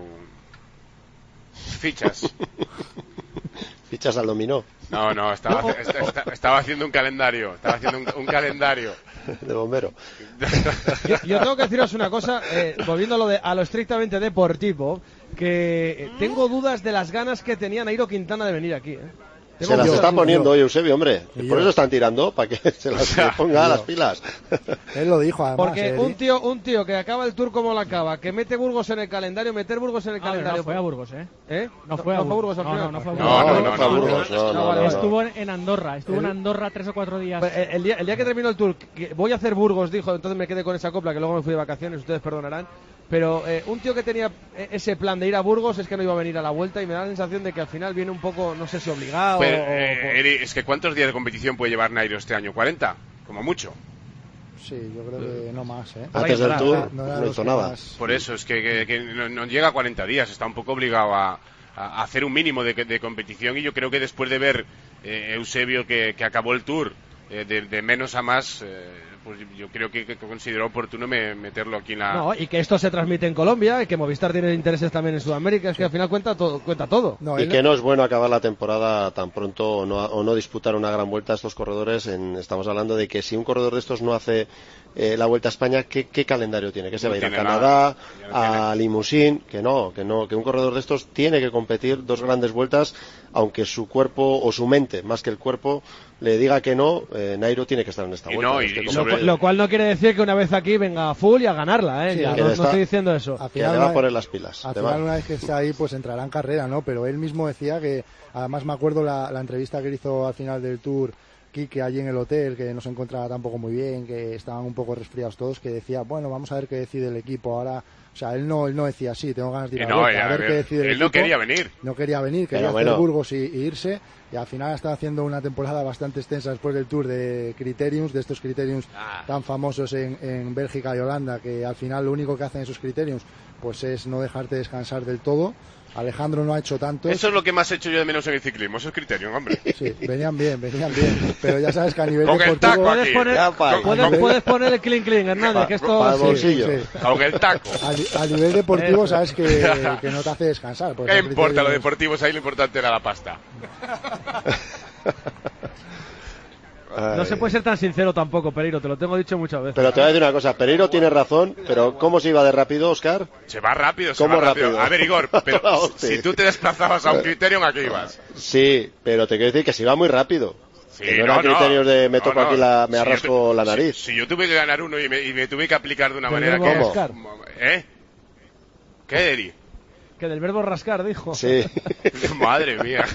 fichas. Fichas al dominó. No, no, estaba, no. Est est estaba haciendo un calendario. Estaba haciendo un, un calendario. De bombero. Yo, yo tengo que deciros una cosa, eh, volviendo a lo, de, a lo estrictamente deportivo, que tengo dudas de las ganas que tenía Nairo Quintana de venir aquí, ¿eh? Tengo se las está poniendo hoy, Eusebio, hombre. Por yo. Eso están tirando, para que se las se ponga a las pilas. Él lo dijo, además. Porque ¿eh? un tío un tío que acaba el Tour como lo acaba, que mete Burgos en el calendario, meter Burgos en el ah, calendario. No fue a Burgos, ¿eh? ¿Eh? No fue a no, Burgos. No, no, no fue a Burgos. No, no, no fue a Burgos. No, no, no, estuvo en Andorra, estuvo en Andorra tres o cuatro días. Pues el, día, el día que terminó el Tour, que voy a hacer Burgos, dijo, entonces me quedé con esa copla, que luego me fui de vacaciones, ustedes perdonarán. Pero eh, un tío que tenía ese plan de ir a Burgos es que no iba a venir a la Vuelta, y me da la sensación de que al final viene un poco, no sé si obligado. Pero, o, eh, o... Eri, es que ¿cuántos días de competición puede llevar Nairo este año? ¿cuarenta? Como mucho. Sí, yo creo que no más, ¿eh? Antes del Tour no, no hizo nada. Más... Por eso, es que, que, que no, no llega a cuarenta días, está un poco obligado a, a hacer un mínimo de, de competición, y yo creo que después de ver eh, Eusebio que, que acabó el Tour eh, de, de menos a más, eh, pues yo creo que, que consideró oportuno me, meterlo aquí en la... No, y que esto se transmite en Colombia, y que Movistar tiene intereses también en Sudamérica, es que al final cuenta todo. Cuenta todo. No, y que no es bueno acabar la temporada tan pronto o no, o no disputar una gran vuelta a estos corredores. En, estamos hablando de que si un corredor de estos no hace eh, la Vuelta a España, ¿qué, qué calendario tiene? ¿Que se va a ir a Canadá, no a Limousin? Que no, que no, que un corredor de estos tiene que competir dos grandes vueltas, aunque su cuerpo o su mente, más que el cuerpo, le diga que no. eh, Nairo tiene que estar en esta y vuelta. No, y, es que y sobre... lo, lo cual no quiere decir que una vez aquí venga a full y a ganarla, ¿eh? Sí, ya, que no, está, no estoy diciendo eso. Al que final, le va a poner las pilas. Al final, una vez que esté ahí, pues entrará en carrera, ¿no? Pero él mismo decía que, además me acuerdo la, la entrevista que hizo al final del Tour Quique allí en el hotel, que no se encontraba tampoco muy bien, que estaban un poco resfriados todos, que decía, bueno, vamos a ver qué decide el equipo ahora. O sea, él no, él no decía, sí, tengo ganas de ir a, no, vuelta, ya, a ver a qué ver, decide el él equipo. no quería venir. No quería venir, quería Pero hacer bueno. Burgos y, y irse, y al final está haciendo una temporada bastante extensa después del Tour de Criteriums, de estos Criteriums Ah. tan famosos en, en Bélgica y Holanda, que al final lo único que hacen esos Criteriums pues es no dejarte descansar del todo. Alejandro no ha hecho tanto. Eso es lo que más he hecho yo de menos en el ciclismo, esos criterios, hombre. Sí, venían bien, venían bien. Pero ya sabes que a nivel Con el deportivo... taco Puedes aquí. poner, Ya, pa- puedes, con- puedes poner el clean clean, Hernández, que esto... Para el sí. bolsillo. sí. Con el taco. A, ni- a nivel deportivo Eso. sabes que, que no te hace descansar. porque ¿Qué son importa lo criterios- deportivo? Ahí lo importante era la pasta. No se puede ser tan sincero tampoco, Pereiro, te lo tengo dicho muchas veces. Pero te voy a decir una cosa, Pereiro tiene razón, pero ¿cómo se iba de rápido, Oscar? Se va rápido, se ¿Cómo va rápido. rápido? A ver, Igor, pero Hostia. si tú te desplazabas a un criterium, ¿a qué ibas? Sí, pero te quiero decir que se va muy rápido. Sí, que no, eran criterios de me no, toco no. aquí la, me Si yo arrasco tu- la si- nariz. Si, yo tuve que ganar uno y me, y me tuve que aplicar de una Del manera verbo que... rascar. ¿Eh? ¿Qué, Eri? Que del verbo rascar, dijo. Sí. Madre mía.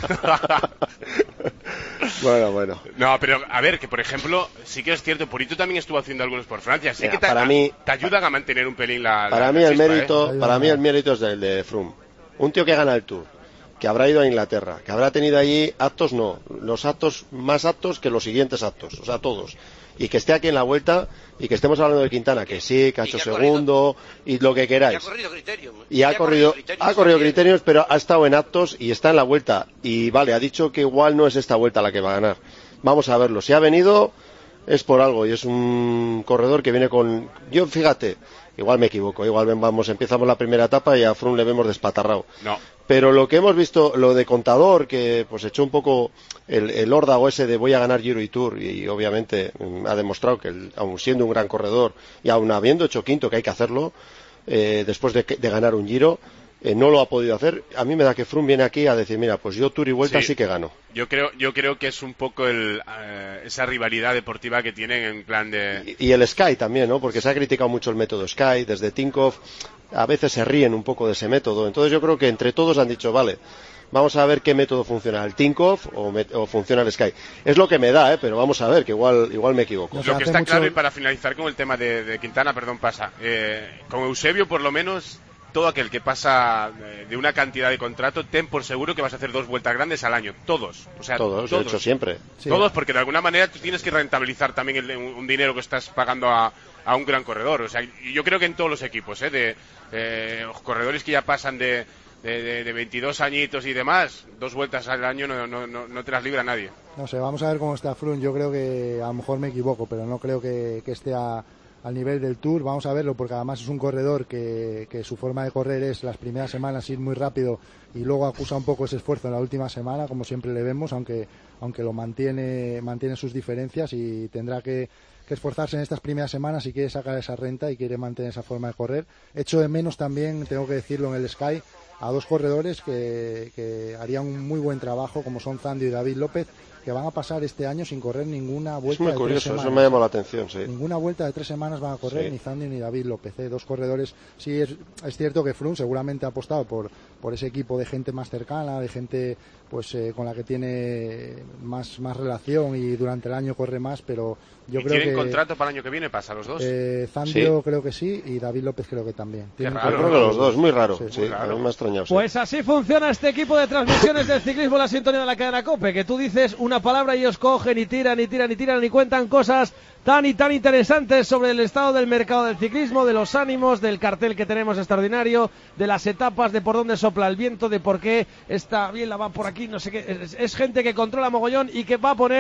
Bueno, bueno. No, pero a ver, que por ejemplo, sí que es cierto, Purito también estuvo haciendo algunos por Francia, sí Mira, que te, para mí- te ayudan a mantener un pelín la... Para la- mí la el chispa, mérito, ¿eh? para mí el mérito es del de Froome. Un tío que gana el Tour, que habrá ido a Inglaterra, que habrá tenido allí actos, no, los actos más actos que los siguientes actos, o sea, todos. Y que esté aquí en la Vuelta y que estemos hablando de Quintana, que sí, que ha hecho segundo y lo que queráis. Y ha corrido criterios. Y ha corrido, ha corrido criterios, pero ha estado en actos y está en la Vuelta. Y vale, ha dicho que igual no es esta Vuelta la que va a ganar. Vamos a verlo. Si ha venido es por algo y es un corredor que viene con... Yo, fíjate, igual me equivoco, igual ven, vamos, empezamos la primera etapa y a Froome le vemos despatarrado. No. Pero lo que hemos visto, lo de Contador, que pues echó un poco el, el órdago ese de voy a ganar Giro y Tour, y, obviamente mm, ha demostrado que, el, aun siendo un gran corredor y aun habiendo hecho quinto, que hay que hacerlo, eh, después de, de ganar un Giro, eh, no lo ha podido hacer. A mí me da que Froome viene aquí a decir, mira, pues yo Tour y Vuelta sí, sí que gano. Yo creo, yo creo que es un poco el, eh, esa rivalidad deportiva que tienen en plan de... Y, y el Sky también, ¿no? Porque se ha criticado mucho el método Sky, desde Tinkoff, a veces se ríen un poco de ese método. Entonces yo creo que entre todos han dicho, vale, vamos a ver qué método funciona, el Tinkoff o, o funciona el Sky. Es lo que me da, ¿eh? Pero vamos a ver, que igual, igual me equivoco. Lo que está mucho... claro, y para finalizar con el tema de, de Quintana, perdón, pasa, eh, con Eusebio por lo menos... Todo aquel que pasa de una cantidad de contrato, ten por seguro que vas a hacer dos vueltas grandes al año. Todos. O sea, todos, todos. De hecho, siempre. Todos, porque de alguna manera tú tienes que rentabilizar también el, un dinero que estás pagando a, a un gran corredor. O sea, yo creo que en todos los equipos, ¿eh? De eh, corredores que ya pasan de, de, de, de veintidós añitos y demás, dos vueltas al año no, no, no, no te las libra nadie. No sé, vamos a ver cómo está Froome. Yo creo que a lo mejor me equivoco, pero no creo que, que esté a... al nivel del Tour. Vamos a verlo porque además es un corredor que, que su forma de correr es las primeras semanas ir muy rápido y luego acusa un poco ese esfuerzo en la última semana, como siempre le vemos, aunque aunque lo mantiene mantiene sus diferencias y tendrá que, que esforzarse en estas primeras semanas si quiere sacar esa renta y quiere mantener esa forma de correr. Echo de menos también, tengo que decirlo, en el Sky a dos corredores que, que harían un muy buen trabajo, como son Zandio y David López, que van a pasar este año sin correr ninguna vuelta. Es muy de curioso, tres semanas. eso me llamó la atención, sí. Ninguna vuelta de tres semanas van a correr Sí. ni Zandio ni David López, ¿eh? Dos corredores. Sí, es, es cierto que Froome seguramente ha apostado por, por ese equipo de gente más cercana, de gente pues eh, con la que tiene más, más relación y durante el año corre más, pero yo ¿Y creo tienen que... contrato para el año que viene? ¿Pasa los dos? Eh, Zandio ¿Sí? creo que sí y David López creo que también. Tienen raro, Yo creo que los dos, muy raro. Sí, Sí, muy a mí me ha extrañado. sí. Pues así funciona este equipo de transmisiones del ciclismo, la sintonía de la cadena COPE, que tú dices una palabra y ellos cogen y tiran y tiran y tiran y cuentan cosas tan y tan interesantes sobre el estado del mercado del ciclismo, de los ánimos, del cartel que tenemos extraordinario, de las etapas, de por dónde sopla el viento, de por qué esta biela va por aquí, no sé qué. Es, es gente que controla mogollón y que va a poner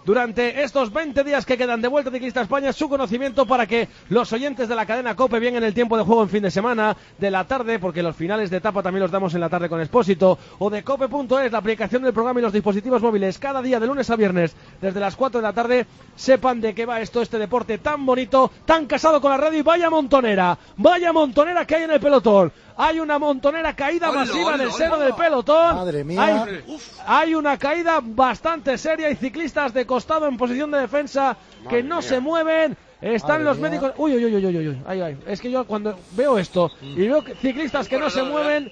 durante estos veinte días que quedan de Vuelta Ciclista España, su conocimiento para que los oyentes de la cadena COPE, bien en el tiempo de juego en fin de semana, de la tarde, porque los finales de etapa también los damos en la tarde con Expósito, o de cope punto es, la aplicación del programa y los dispositivos móviles, cada día de lunes a viernes, desde las cuatro de la tarde, sepan de qué va esto, este deporte tan bonito, tan casado con la radio, y vaya montonera, vaya montonera que hay en el pelotón. Hay una montonera caída Hola, masiva hola, en el hola. seno del pelotón. Madre mía. Hay, hay una caída bastante seria. Hay ciclistas de costado en posición de defensa que Madre no mía. se mueven. Están Madre los mía. médicos. Uy, uy, uy, uy, uy, uy. Ay, ay. Es que yo cuando veo esto y veo que ciclistas que no se mueven,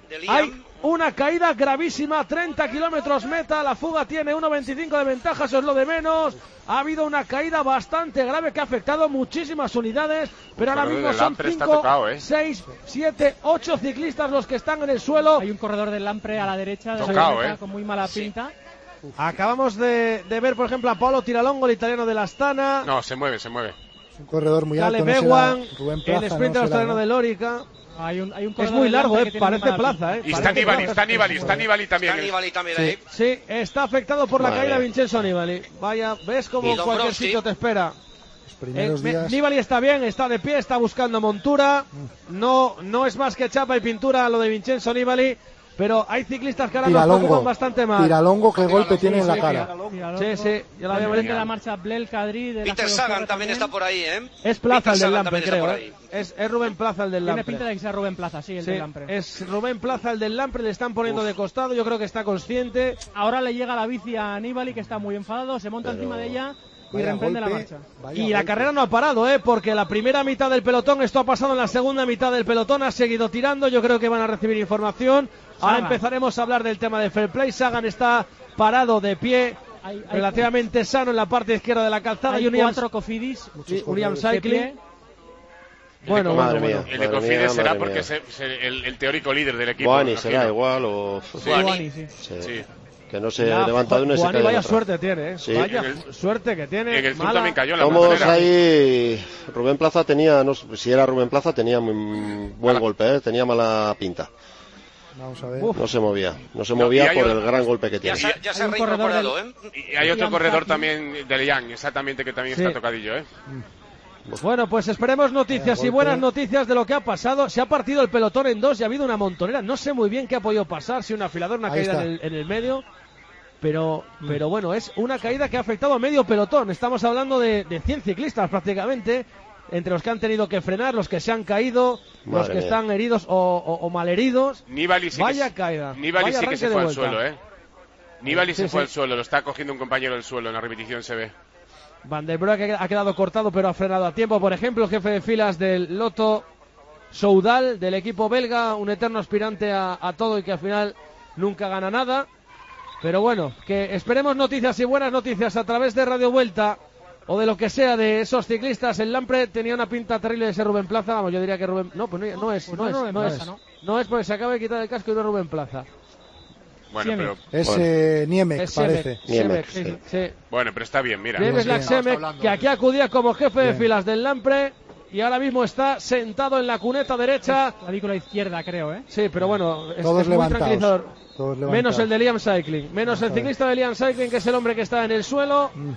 hay una caída gravísima. treinta kilómetros meta. La fuga tiene uno veinticinco de ventaja. Eso es lo de menos. Ha habido una caída bastante grave que ha afectado muchísimas unidades. Pero ahora corredor mismo del son Lampre está cinco, tocado, ¿eh? seis, siete, ocho ciclistas los que están en el suelo. Hay un corredor del Lampre a la derecha de Tocao, la meta, ¿eh? con muy mala pinta. Acabamos de, de ver, por ejemplo, a Paolo Tiralongo, el italiano de la Astana. No, se mueve, se mueve. Es un corredor muy Cale alto. No será Bewan, Rubén Plaza, el sprinter no será, australiano ¿no? de Lórica. Hay un, hay un Es corredor muy del largo, Lampre eh, que tiene muy parece mala plaza, eh. Y está Parece Nibali, plaza. está Nibali, está Nibali también. Está ¿eh? Nibali también Sí. ahí. Sí, está afectado por la Madre caída mía. Vincenzo Nibali. Vaya, ves como Y en cualquier Dombrowski. sitio te espera. Los primeros Eh, me- días. Nibali está bien, está de pie, está buscando montura. No, no es más que chapa y pintura lo de Vincenzo Nibali. Pero hay ciclistas que ahora nos Tiralongo. preocupan bastante más. Tiralongo, qué golpe tiene en la Sí, cara. Tiralongo. Sí, sí, ya lo había Enfrente venido. de la marcha Blel Kadri de la Peter G dos Sagan R también está por ahí, ¿eh? Es Plaza Peter el del Sagan Lampre, también está creo. por ¿eh? ahí. Es, es Rubén Plaza el del Tiene Lampre. pinta de que sea Rubén Plaza, sí, el Sí, del Lampre. es Rubén Plaza el del Lampre, le están poniendo de costado, yo creo que está consciente. Ahora le llega la bici a Nibali, que está muy enfadado, se monta Pero encima de ella y vaya reemprende golpe, la marcha. vaya Y la golpe. carrera no ha parado, ¿eh? Porque la primera mitad del pelotón, esto ha pasado en la segunda mitad del pelotón, ha seguido tirando, yo creo que van a recibir información. Ahora Sagan. empezaremos a hablar del tema de fair play. Sagan está parado de pie, Hay, hay- relativamente sano en la parte izquierda de la calzada. hay y Uniam, cuatro cofidis. y Uniam corredores. de Cycling. pie. Bueno, bueno, Madre bueno. mía. El Madre Ecofide mía, será madre porque mía. es el, el teórico líder del equipo. Buani me será imagino. igual o... Buani, sí. Sí. Sí. Que no se Ya, levanta de una y se Juani, cae de vaya otra. suerte tiene, ¿eh? Sí. Vaya En el- suerte que tiene. En el Tour mala. también cayó en la Somos montonera. ahí. Rubén Plaza tenía, no sé, si era Rubén Plaza, tenía muy buen Mala- golpe, ¿eh? Tenía mala pinta. Vamos a ver. Uf. No se movía, no se No, movía y hay por un- el gran golpe que Ya tiene. se, ya se ha Hay un corredor reincorporado, ¿eh? Y hay otro Liam corredor Hacking. también del Young, exactamente, que también Sí. está tocadillo, ¿eh? Bueno, pues esperemos noticias Vaya y buenas golpe. noticias de lo que ha pasado. Se ha partido el pelotón en dos y ha habido una montonera. No sé muy bien qué ha podido pasar, si un afilador, una Ahí caída está. en el, en el medio. Pero, pero bueno, es una caída que ha afectado a medio pelotón. Estamos hablando de, de cien ciclistas prácticamente, entre los que han tenido que frenar, los que se han caído, los Madre que mía. están heridos o, o, o malheridos. Nibali sí Vaya que, caída. Nibali Vaya sí que arranque se de fue al vuelta. suelo, ¿eh? Nibali Sí, se fue sí. al suelo, lo está cogiendo un compañero del suelo, en la repetición se ve. Van der Broek ha quedado cortado pero ha frenado a tiempo. Por ejemplo, el jefe de filas del Lotto Soudal, del equipo belga, un eterno aspirante a, a todo y que al final nunca gana nada. Pero bueno, que esperemos noticias y buenas noticias a través de Radio Vuelta o de lo que sea de esos ciclistas. El Lampre tenía una pinta terrible de ser Rubén Plaza. Vamos, yo diría que Rubén... No, pues no, no es, Pues no, no, es, Rubén no Plaza, es. ¿no? No es porque se acaba de quitar el casco y no es Rubén Plaza. Bueno, Siemec. pero, Es Bueno. eh, Niemek, Es Semek, parece. Niemek, Semek, sí. sí. bueno, pero está bien, mira. James Bien. Laxemek, que aquí acudía como jefe de Bien. filas del Lampre y ahora mismo está sentado en la cuneta derecha. La vícula izquierda, creo, ¿eh? Sí, pero bueno, es, Todos es muy levantados. tranquilizador. Todos Menos levantados. el de Liam Cycling, menos Vamos el a ver. ciclista de Liam Cycling, que es el hombre que está en el suelo Mm.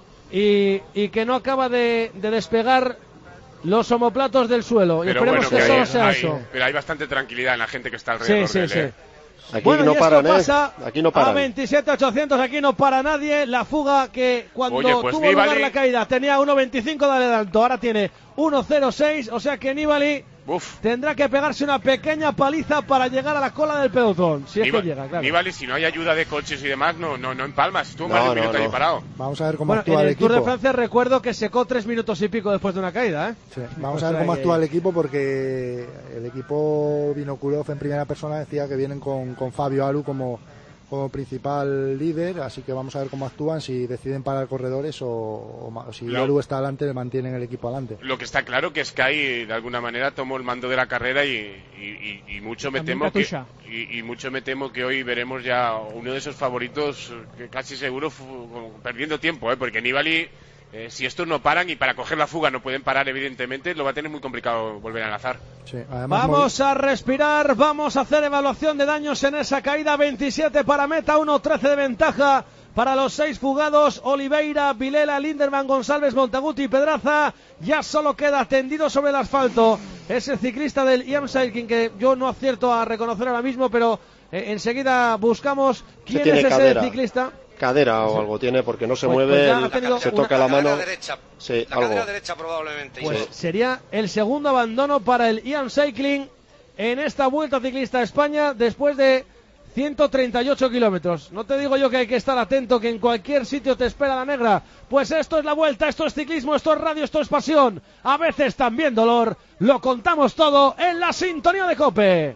y, y que no acaba de, de despegar los omoplatos del suelo. Y Pero esperemos bueno, que que solo hay, sea hay- eso. pero hay bastante tranquilidad en la gente que está Sí, alrededor sí, de él, sí. ¿eh? Aquí Bueno, no y esto paran, pasa ¿eh? Aquí no a paran. veintisiete ochocientos, aquí no para nadie. La fuga que cuando Oye, pues tuvo lugar Nibali- la caída tenía uno veinticinco de adelanto, ahora tiene uno cero seis, o sea que Nibali Uf. tendrá que pegarse una pequeña paliza para llegar a la cola del pelotón, si es Niva- que llega, claro. Nibali, si no hay ayuda de coches y demás, no, no, no empalmas. Estuvo No, más de un no, minuto no. ahí parado. Vamos a ver cómo Bueno, en actúa el el Tour de equipo. Francia recuerdo que secó tres minutos y pico después de una caída, ¿eh? Sí, Vamos O a ver sea cómo que- actúa el equipo porque el equipo Vinokurov en primera persona decía que vienen con, con Fabio Aru como, como principal líder, así que vamos a ver cómo actúan, si deciden parar corredores o, o ma- o si Lo- Aru está adelante, mantienen el equipo adelante. Lo que está claro que Sky de alguna manera tomó el mando de la carrera y, y- y- y mucho me También temo que Katusha. y, y mucho me temo que hoy veremos ya uno de esos favoritos que casi seguro fu- como perdiendo tiempo, ¿eh? Porque Nibali, eh, si estos no paran y para coger la fuga no pueden parar evidentemente, lo va a tener muy complicado volver a enlazar. Sí, además, Vamos a respirar, vamos a hacer evaluación de daños en esa caída. Veintisiete para meta, uno trece de ventaja para los seis fugados, Oliveira, Vilela, Linderman, González, Montaguti y Pedraza. Ya solo queda tendido sobre el asfalto ese ciclista del I A M Cycling, que yo no acierto a reconocer ahora mismo, pero eh, enseguida buscamos quién es ese cadera. ciclista. Cadera o algo tiene, porque no se pues, mueve, pues se una... toca la mano. Derecha. Sí, la algo. cadera derecha probablemente. Pues sí. sería el segundo abandono para el I A M Cycling en esta Vuelta Ciclista a España después de ciento treinta y ocho kilómetros. No te digo yo que hay que estar atento, que en cualquier sitio te espera la negra. Pues esto es la Vuelta, esto es ciclismo, esto es radio, esto es pasión. A veces también dolor. Lo contamos todo en la sintonía de COPE.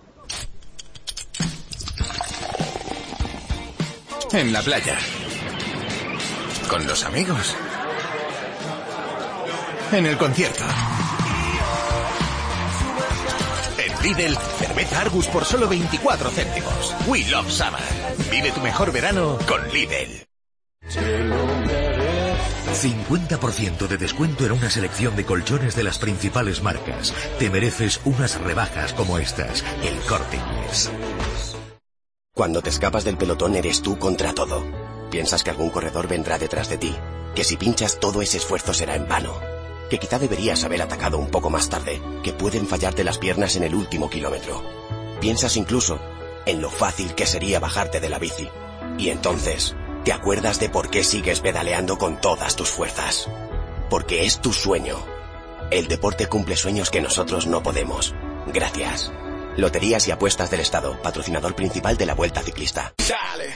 En la playa. Con los amigos. En el concierto. En Lidl, cerveza Argus por solo veinticuatro céntimos. We love summer. Vive tu mejor verano con Lidl. cincuenta por ciento de descuento en una selección de colchones de las principales marcas. Te mereces unas rebajas como estas. El Corte Inglés. Cuando te escapas del pelotón eres tú contra todo. Piensas que algún corredor vendrá detrás de ti, que si pinchas todo ese esfuerzo será en vano, que quizá deberías haber atacado un poco más tarde, que pueden fallarte las piernas en el último kilómetro. Piensas incluso en lo fácil que sería bajarte de la bici. Y entonces, te acuerdas de por qué sigues pedaleando con todas tus fuerzas. Porque es tu sueño. El deporte cumple sueños que nosotros no podemos. Gracias. Loterías y Apuestas del Estado, patrocinador principal de la Vuelta Ciclista. ¡Dale!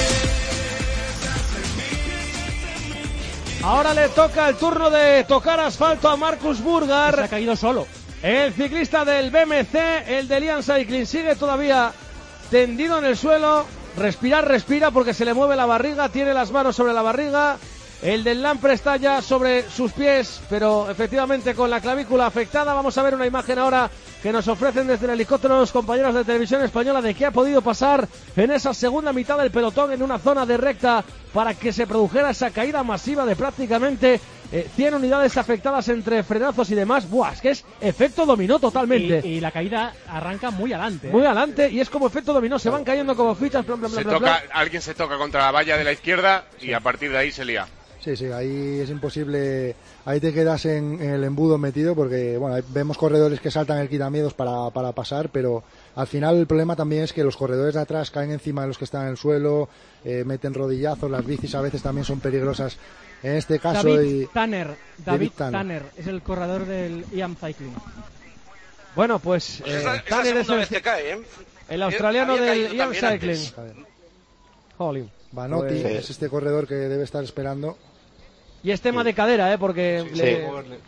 Ahora le toca el turno de tocar asfalto a Marcus Burgar. Se ha caído solo. El ciclista del B M C, el del I A M Cycling, sigue todavía tendido en el suelo. Respirar, respira porque se le mueve la barriga, tiene las manos sobre la barriga. El del Lampre está ya sobre sus pies, pero efectivamente con la clavícula afectada. Vamos a ver una imagen ahora que nos ofrecen desde el helicóptero los compañeros de Televisión Española de qué ha podido pasar en esa segunda mitad del pelotón en una zona de recta para que se produjera esa caída masiva de prácticamente eh, cien unidades afectadas entre frenazos y demás. Buah, es que es efecto dominó totalmente. Y, y la caída arranca muy adelante. ¿eh? Muy adelante y es como efecto dominó, se van cayendo como fichas. Bla, bla, bla, se bla, toca, bla. Alguien se toca contra la valla de la izquierda y a partir de ahí se lía. Sí, sí, ahí es imposible, ahí te quedas en, en el embudo metido porque, bueno, vemos corredores que saltan el quitamiedos para, para pasar, pero al final el problema también es que los corredores de atrás caen encima de los que están en el suelo, eh, meten rodillazos, las bicis a veces también son peligrosas. En este caso... David y... Tanner, David, David Tanner. Tanner es el corredor del I A M Cycling. Bueno, pues, pues eh, es la, es Tanner la es el, vez que cae, ¿eh? el australiano del I A M Cycling. Jolín. Banotti pues... es este corredor que debe estar esperando. Y es tema de cadera, ¿eh? Porque sí, le... sí.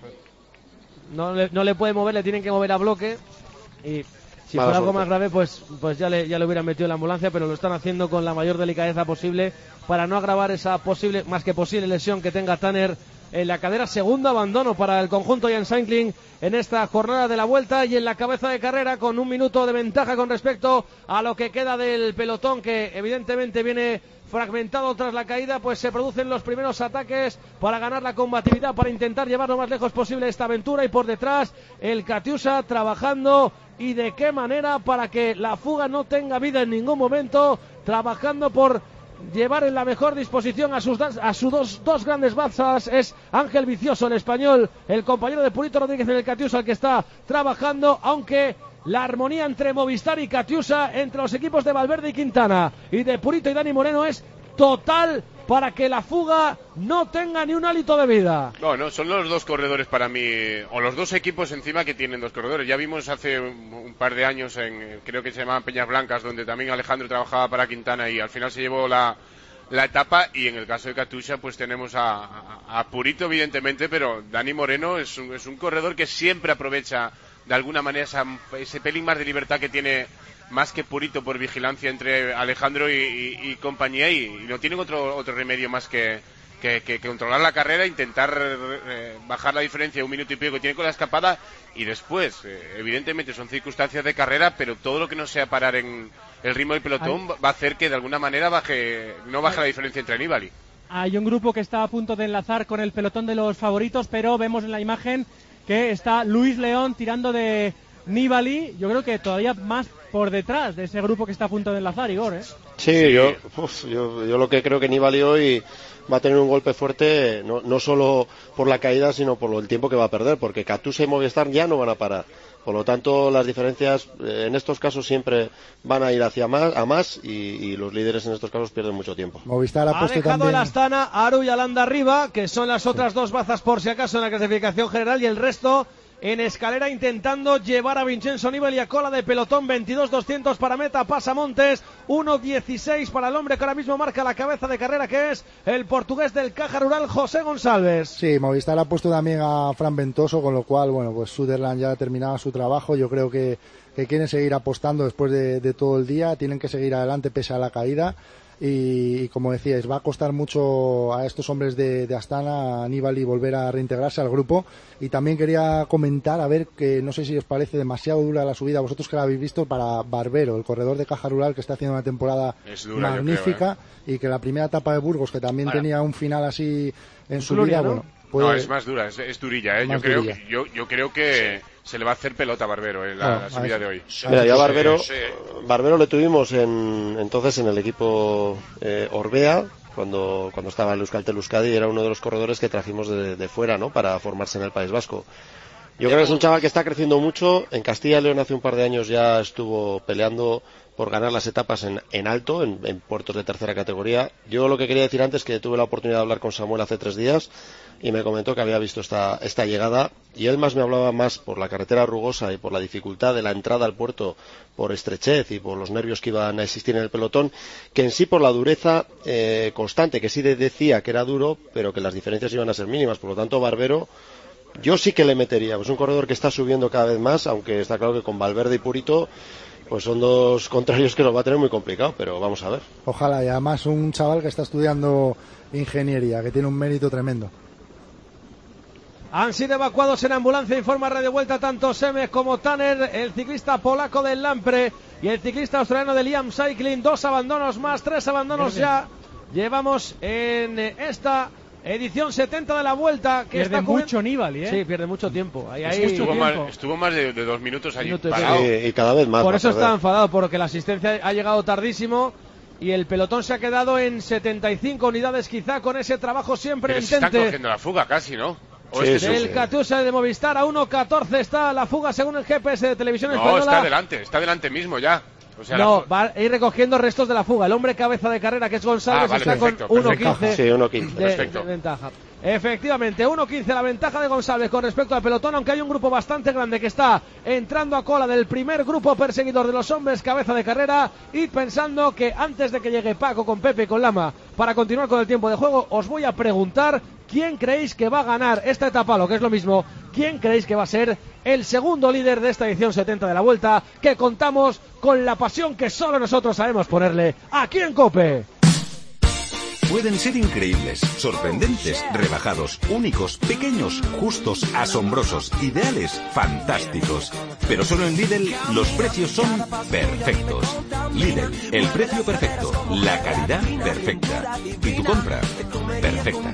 No, le, no le puede mover, le tienen que mover a bloque. Y si Mala fuera algo suerte. más grave, pues pues ya le, ya le hubieran metido en la ambulancia, pero lo están haciendo con la mayor delicadeza posible para no agravar esa posible, más que posible lesión que tenga Tanner en la cadera. Segundo abandono para el conjunto I A M Cycling en esta jornada de la Vuelta y en la cabeza de carrera con un minuto de ventaja con respecto a lo que queda del pelotón, que evidentemente viene fragmentado tras la caída. Pues se producen los primeros ataques para ganar la combatividad, para intentar llevar lo más lejos posible esta aventura, y por detrás el Katyusha trabajando, y de qué manera, para que la fuga no tenga vida en ningún momento, trabajando por llevar en la mejor disposición a sus, a sus dos, dos grandes bazas. Es Ángel Vicioso, el español, el compañero de Purito Rodríguez en el Katyusha, el que está trabajando, aunque la armonía entre Movistar y Katyusha, entre los equipos de Valverde y Quintana y de Purito y Dani Moreno, es total para que la fuga no tenga ni un hálito de vida. No, no, son los dos corredores para mí, o los dos equipos encima que tienen dos corredores. Ya vimos hace un, un par de años, en creo que se llamaban Peñas Blancas, donde también Alejandro trabajaba para Quintana y al final se llevó la, la etapa. Y en el caso de Katyusha, pues tenemos a, a, a Purito, evidentemente, pero Dani Moreno es un, es un corredor que siempre aprovecha de alguna manera esa, ese pelín más de libertad que tiene, más que Purito, por vigilancia entre Alejandro y, y, y compañía, y, y no tienen otro otro remedio más que, que, que controlar la carrera, intentar eh, bajar la diferencia un minuto y pico que tiene con la escapada, y después, eh, evidentemente son circunstancias de carrera, pero todo lo que no sea parar en el ritmo del pelotón va a hacer que de alguna manera baje no baje la diferencia entre Nibali. Hay un grupo que está a punto de enlazar con el pelotón de los favoritos, pero vemos en la imagen que está Luis León tirando de Nibali, yo creo que todavía más por detrás de ese grupo que está a punto de enlazar, Igor, ¿eh? Sí, sí. Yo, uf, yo, yo lo que creo que Nibali hoy va a tener un golpe fuerte, no, no solo por la caída, sino por el tiempo que va a perder, porque Katusha y Movistar ya no van a parar. Por lo tanto, las diferencias eh, en estos casos siempre van a ir hacia más, a más y, y los líderes en estos casos pierden mucho tiempo. Movistar ha, ha puesto dejado también... el Astana, Aru y Alanda arriba, que son las otras dos bazas por si acaso en la clasificación general, y el resto en escalera intentando llevar a Vincenzo Nibali a cola de pelotón. Veintidós doscientos para meta, Pasamontes, uno dieciséis para el hombre que ahora mismo marca la cabeza de carrera, que es el portugués del Caja Rural, José González. Sí, Movistar ha puesto también a Fran Ventoso, con lo cual, bueno, pues Sutherland ya ha terminado su trabajo. Yo creo que, que quieren seguir apostando después de, de todo el día, tienen que seguir adelante pese a la caída. Y, y como decíais, va a costar mucho a estos hombres de, de Astana, a Nibali, volver a reintegrarse al grupo. Y también quería comentar, a ver, que no sé si os parece demasiado dura la subida, vosotros que la habéis visto, para Barbero, el corredor de Caja Rural, que está haciendo una temporada dura, magnífica, creo, ¿eh? Y que la primera etapa de Burgos, que también Ahora. tenía un final así en su vida, ¿no? bueno, puede... No, es más dura, es, es durilla, ¿eh? Yo creo, durilla. Yo, yo creo que... Sí. Se le va a hacer pelota a Barbero en la, ah, la subida de hoy. Mira, ya Barbero, Barbero le tuvimos en, entonces en el equipo eh, Orbea, cuando, cuando estaba en Euskaltel Euskadi, era uno de los corredores que trajimos de, de fuera, ¿no? Para formarse en el País Vasco. Yo creo que es un chaval que está creciendo mucho. En Castilla y León hace un par de años ya estuvo peleando por ganar las etapas en, en alto, en, en puertos de tercera categoría. Yo lo que quería decir antes es que tuve la oportunidad de hablar con Samuel hace tres días y me comentó que había visto esta, esta llegada, y él más me hablaba más por la carretera rugosa y por la dificultad de la entrada al puerto, por estrechez y por los nervios que iban a existir en el pelotón, que en sí por la dureza eh, constante, que sí decía que era duro, pero que las diferencias iban a ser mínimas. Por lo tanto, Barbero, yo sí que le metería. Es un corredor que está subiendo cada vez más, aunque está claro que con Valverde y Purito pues son dos contrarios que nos va a tener muy complicado, pero vamos a ver. Ojalá, y además un chaval que está estudiando ingeniería, que tiene un mérito tremendo. Han sido evacuados en ambulancia, informa Radio Vuelta, tanto Semes como Tanner, el ciclista polaco del Lampre y el ciclista australiano de Liam Cycling. Dos abandonos más, tres abandonos ya llevamos en esta edición setenta de la Vuelta. Que pierde está mucho Nibali, ¿eh? Sí, pierde mucho tiempo. Ahí, ahí... Estuvo, Mucho más, tiempo. estuvo más de, de dos minutos allí Minutos, parado. Sí, y cada vez más. Por eso está enfadado, porque la asistencia ha llegado tardísimo. Y el pelotón se ha quedado en setenta y cinco unidades, quizá con ese trabajo siempre Pero intente. Se está cogiendo la fuga casi, ¿no? Sí, este sí, el sí. Katusha de Movistar a uno catorce está la fuga según el G P S de Televisión no, Española. No, está delante, está delante mismo ya. O sea, no, la... va a ir recogiendo restos de la fuga. El hombre cabeza de carrera, que es González, ah, vale, está perfecto, con uno quince sí, uno quince. de, de ventaja. Efectivamente, uno quince la ventaja de González con respecto al pelotón, aunque hay un grupo bastante grande que está entrando a cola del primer grupo perseguidor de los hombres cabeza de carrera. Y pensando que antes de que llegue Paco con Pepe y con Lama para continuar con el tiempo de juego, os voy a preguntar quién creéis que va a ganar esta etapa, lo que es lo mismo, quién creéis que va a ser el segundo líder de esta edición setenta de la Vuelta, que contamos con la pasión que solo nosotros sabemos ponerle aquí en COPE. Pueden ser increíbles, sorprendentes, rebajados, únicos, pequeños, justos, asombrosos, ideales, fantásticos. Pero solo en Lidl los precios son perfectos. Lidl, el precio perfecto, la calidad perfecta y tu compra perfecta.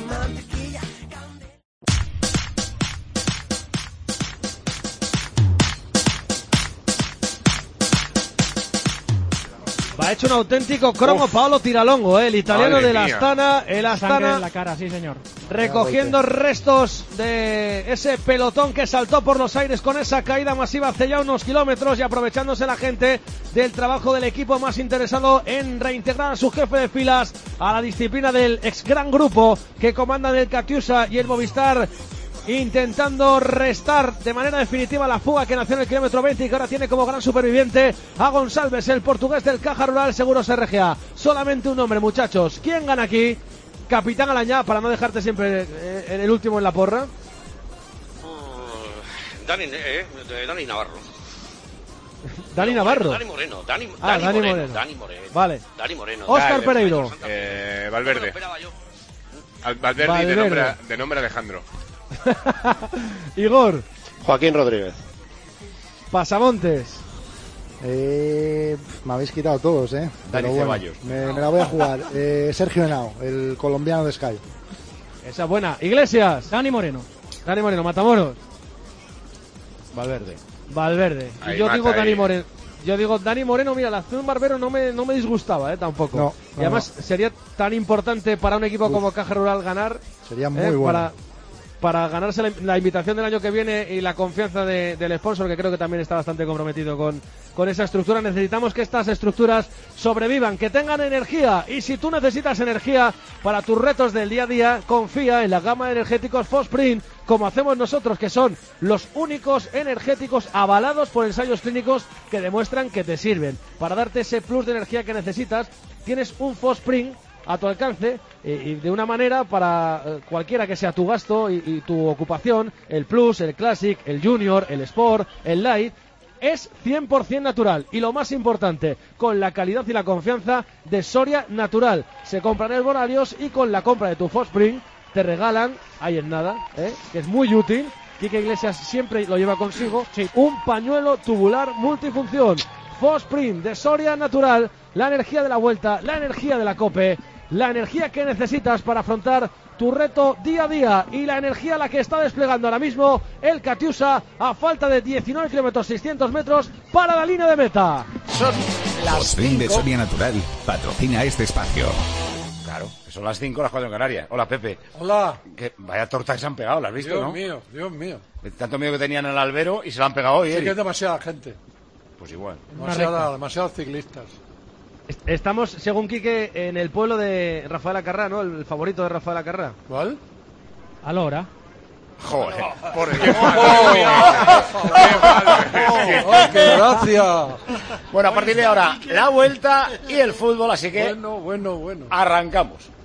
Ha hecho un auténtico cromo Uf. Paolo Tiralongo, ¿eh? El italiano Madre del mía. Astana, el Astana en la cara, sí señor. Recogiendo restos de ese pelotón que saltó por los aires con esa caída masiva hace ya unos kilómetros, y aprovechándose la gente del trabajo del equipo más interesado en reintegrar a su jefe de filas a la disciplina del ex gran grupo que comandan el Katusha y el Movistar, intentando restar de manera definitiva la fuga que nació en el kilómetro veinte y que ahora tiene como gran superviviente a González, el portugués del Caja Rural Seguros R G A. Solamente un nombre, muchachos. ¿Quién gana aquí? Capitán Alañá, para no dejarte siempre en el último en la porra. Uh, Dani, eh, Dani Navarro. Dani Navarro. Dani Moreno. Dani, ah, Dani, Dani Moreno, Moreno. Dani Moreno. Vale. Dani Moreno. Óscar Pereiro. Eh, Valverde. Al Valverde, Valverde. De, nombre, de nombre Alejandro. Igor. Joaquín Rodríguez. Pasamontes. Eh, me habéis quitado todos, ¿eh? Dani bueno, Ceballos. Me, me la voy a jugar. Eh, Sergio Henao, el colombiano de Sky. Esa es buena. Iglesias. Dani Moreno. Dani Moreno, Matamoros. Valverde. Valverde. Y Ahí yo mata digo ahí. Dani Moreno. Yo digo Dani Moreno, mira, la acción Barbero no me, no me disgustaba, eh, tampoco. No, y además no. sería tan importante para un equipo Uf. como Caja Rural ganar. Sería muy eh, bueno. Para, para ganarse la, la invitación del año que viene y la confianza de, del sponsor, que creo que también está bastante comprometido con, con esa estructura. Necesitamos que estas estructuras sobrevivan, que tengan energía. Y si tú necesitas energía para tus retos del día a día, confía en la gama de energéticos Fosprint, como hacemos nosotros, que son los únicos energéticos avalados por ensayos clínicos que demuestran que te sirven. Para darte ese plus de energía que necesitas, tienes un Fosprint a tu alcance eh, y de una manera para eh, cualquiera que sea tu gasto y, y tu ocupación, el Plus, el Classic, el Junior, el Sport, el Light, es cien por ciento natural y lo más importante, con la calidad y la confianza de Soria Natural. Se compran herbolarios y con la compra de tu Fosprint te regalan, ahí en nada, ¿eh? que es muy útil, Quique Iglesias siempre lo lleva consigo, sí. un pañuelo tubular multifunción. Fosprint de Soria Natural, la energía de la vuelta, la energía de la COPE, la energía que necesitas para afrontar tu reto día a día y la energía a la que está desplegando ahora mismo el Katiusa a falta de diecinueve kilómetros seiscientos metros para la línea de meta. Son las Fosprint de cinco. Soria Natural patrocina este espacio. Claro, que son las cinco, las cuatro en Canarias. Hola, Pepe. Hola. Que vaya torta que se han pegado, ¿la has visto, Dios no? mío, Dios mío. Tanto miedo que tenían en el albero y se la han pegado hoy, Sí Eric. que es demasiada gente. Pues igual. Demasiada, demasiados ciclistas. Estamos, según Quique, en el pueblo de Rafael Acarrá, ¿no? El favorito de Rafael Acarrá. ¿Cuál? Alora. Joder, por el ¡Qué gracia! Bueno, a partir de ahora, la vuelta y el fútbol, así que Bueno, bueno, bueno. arrancamos.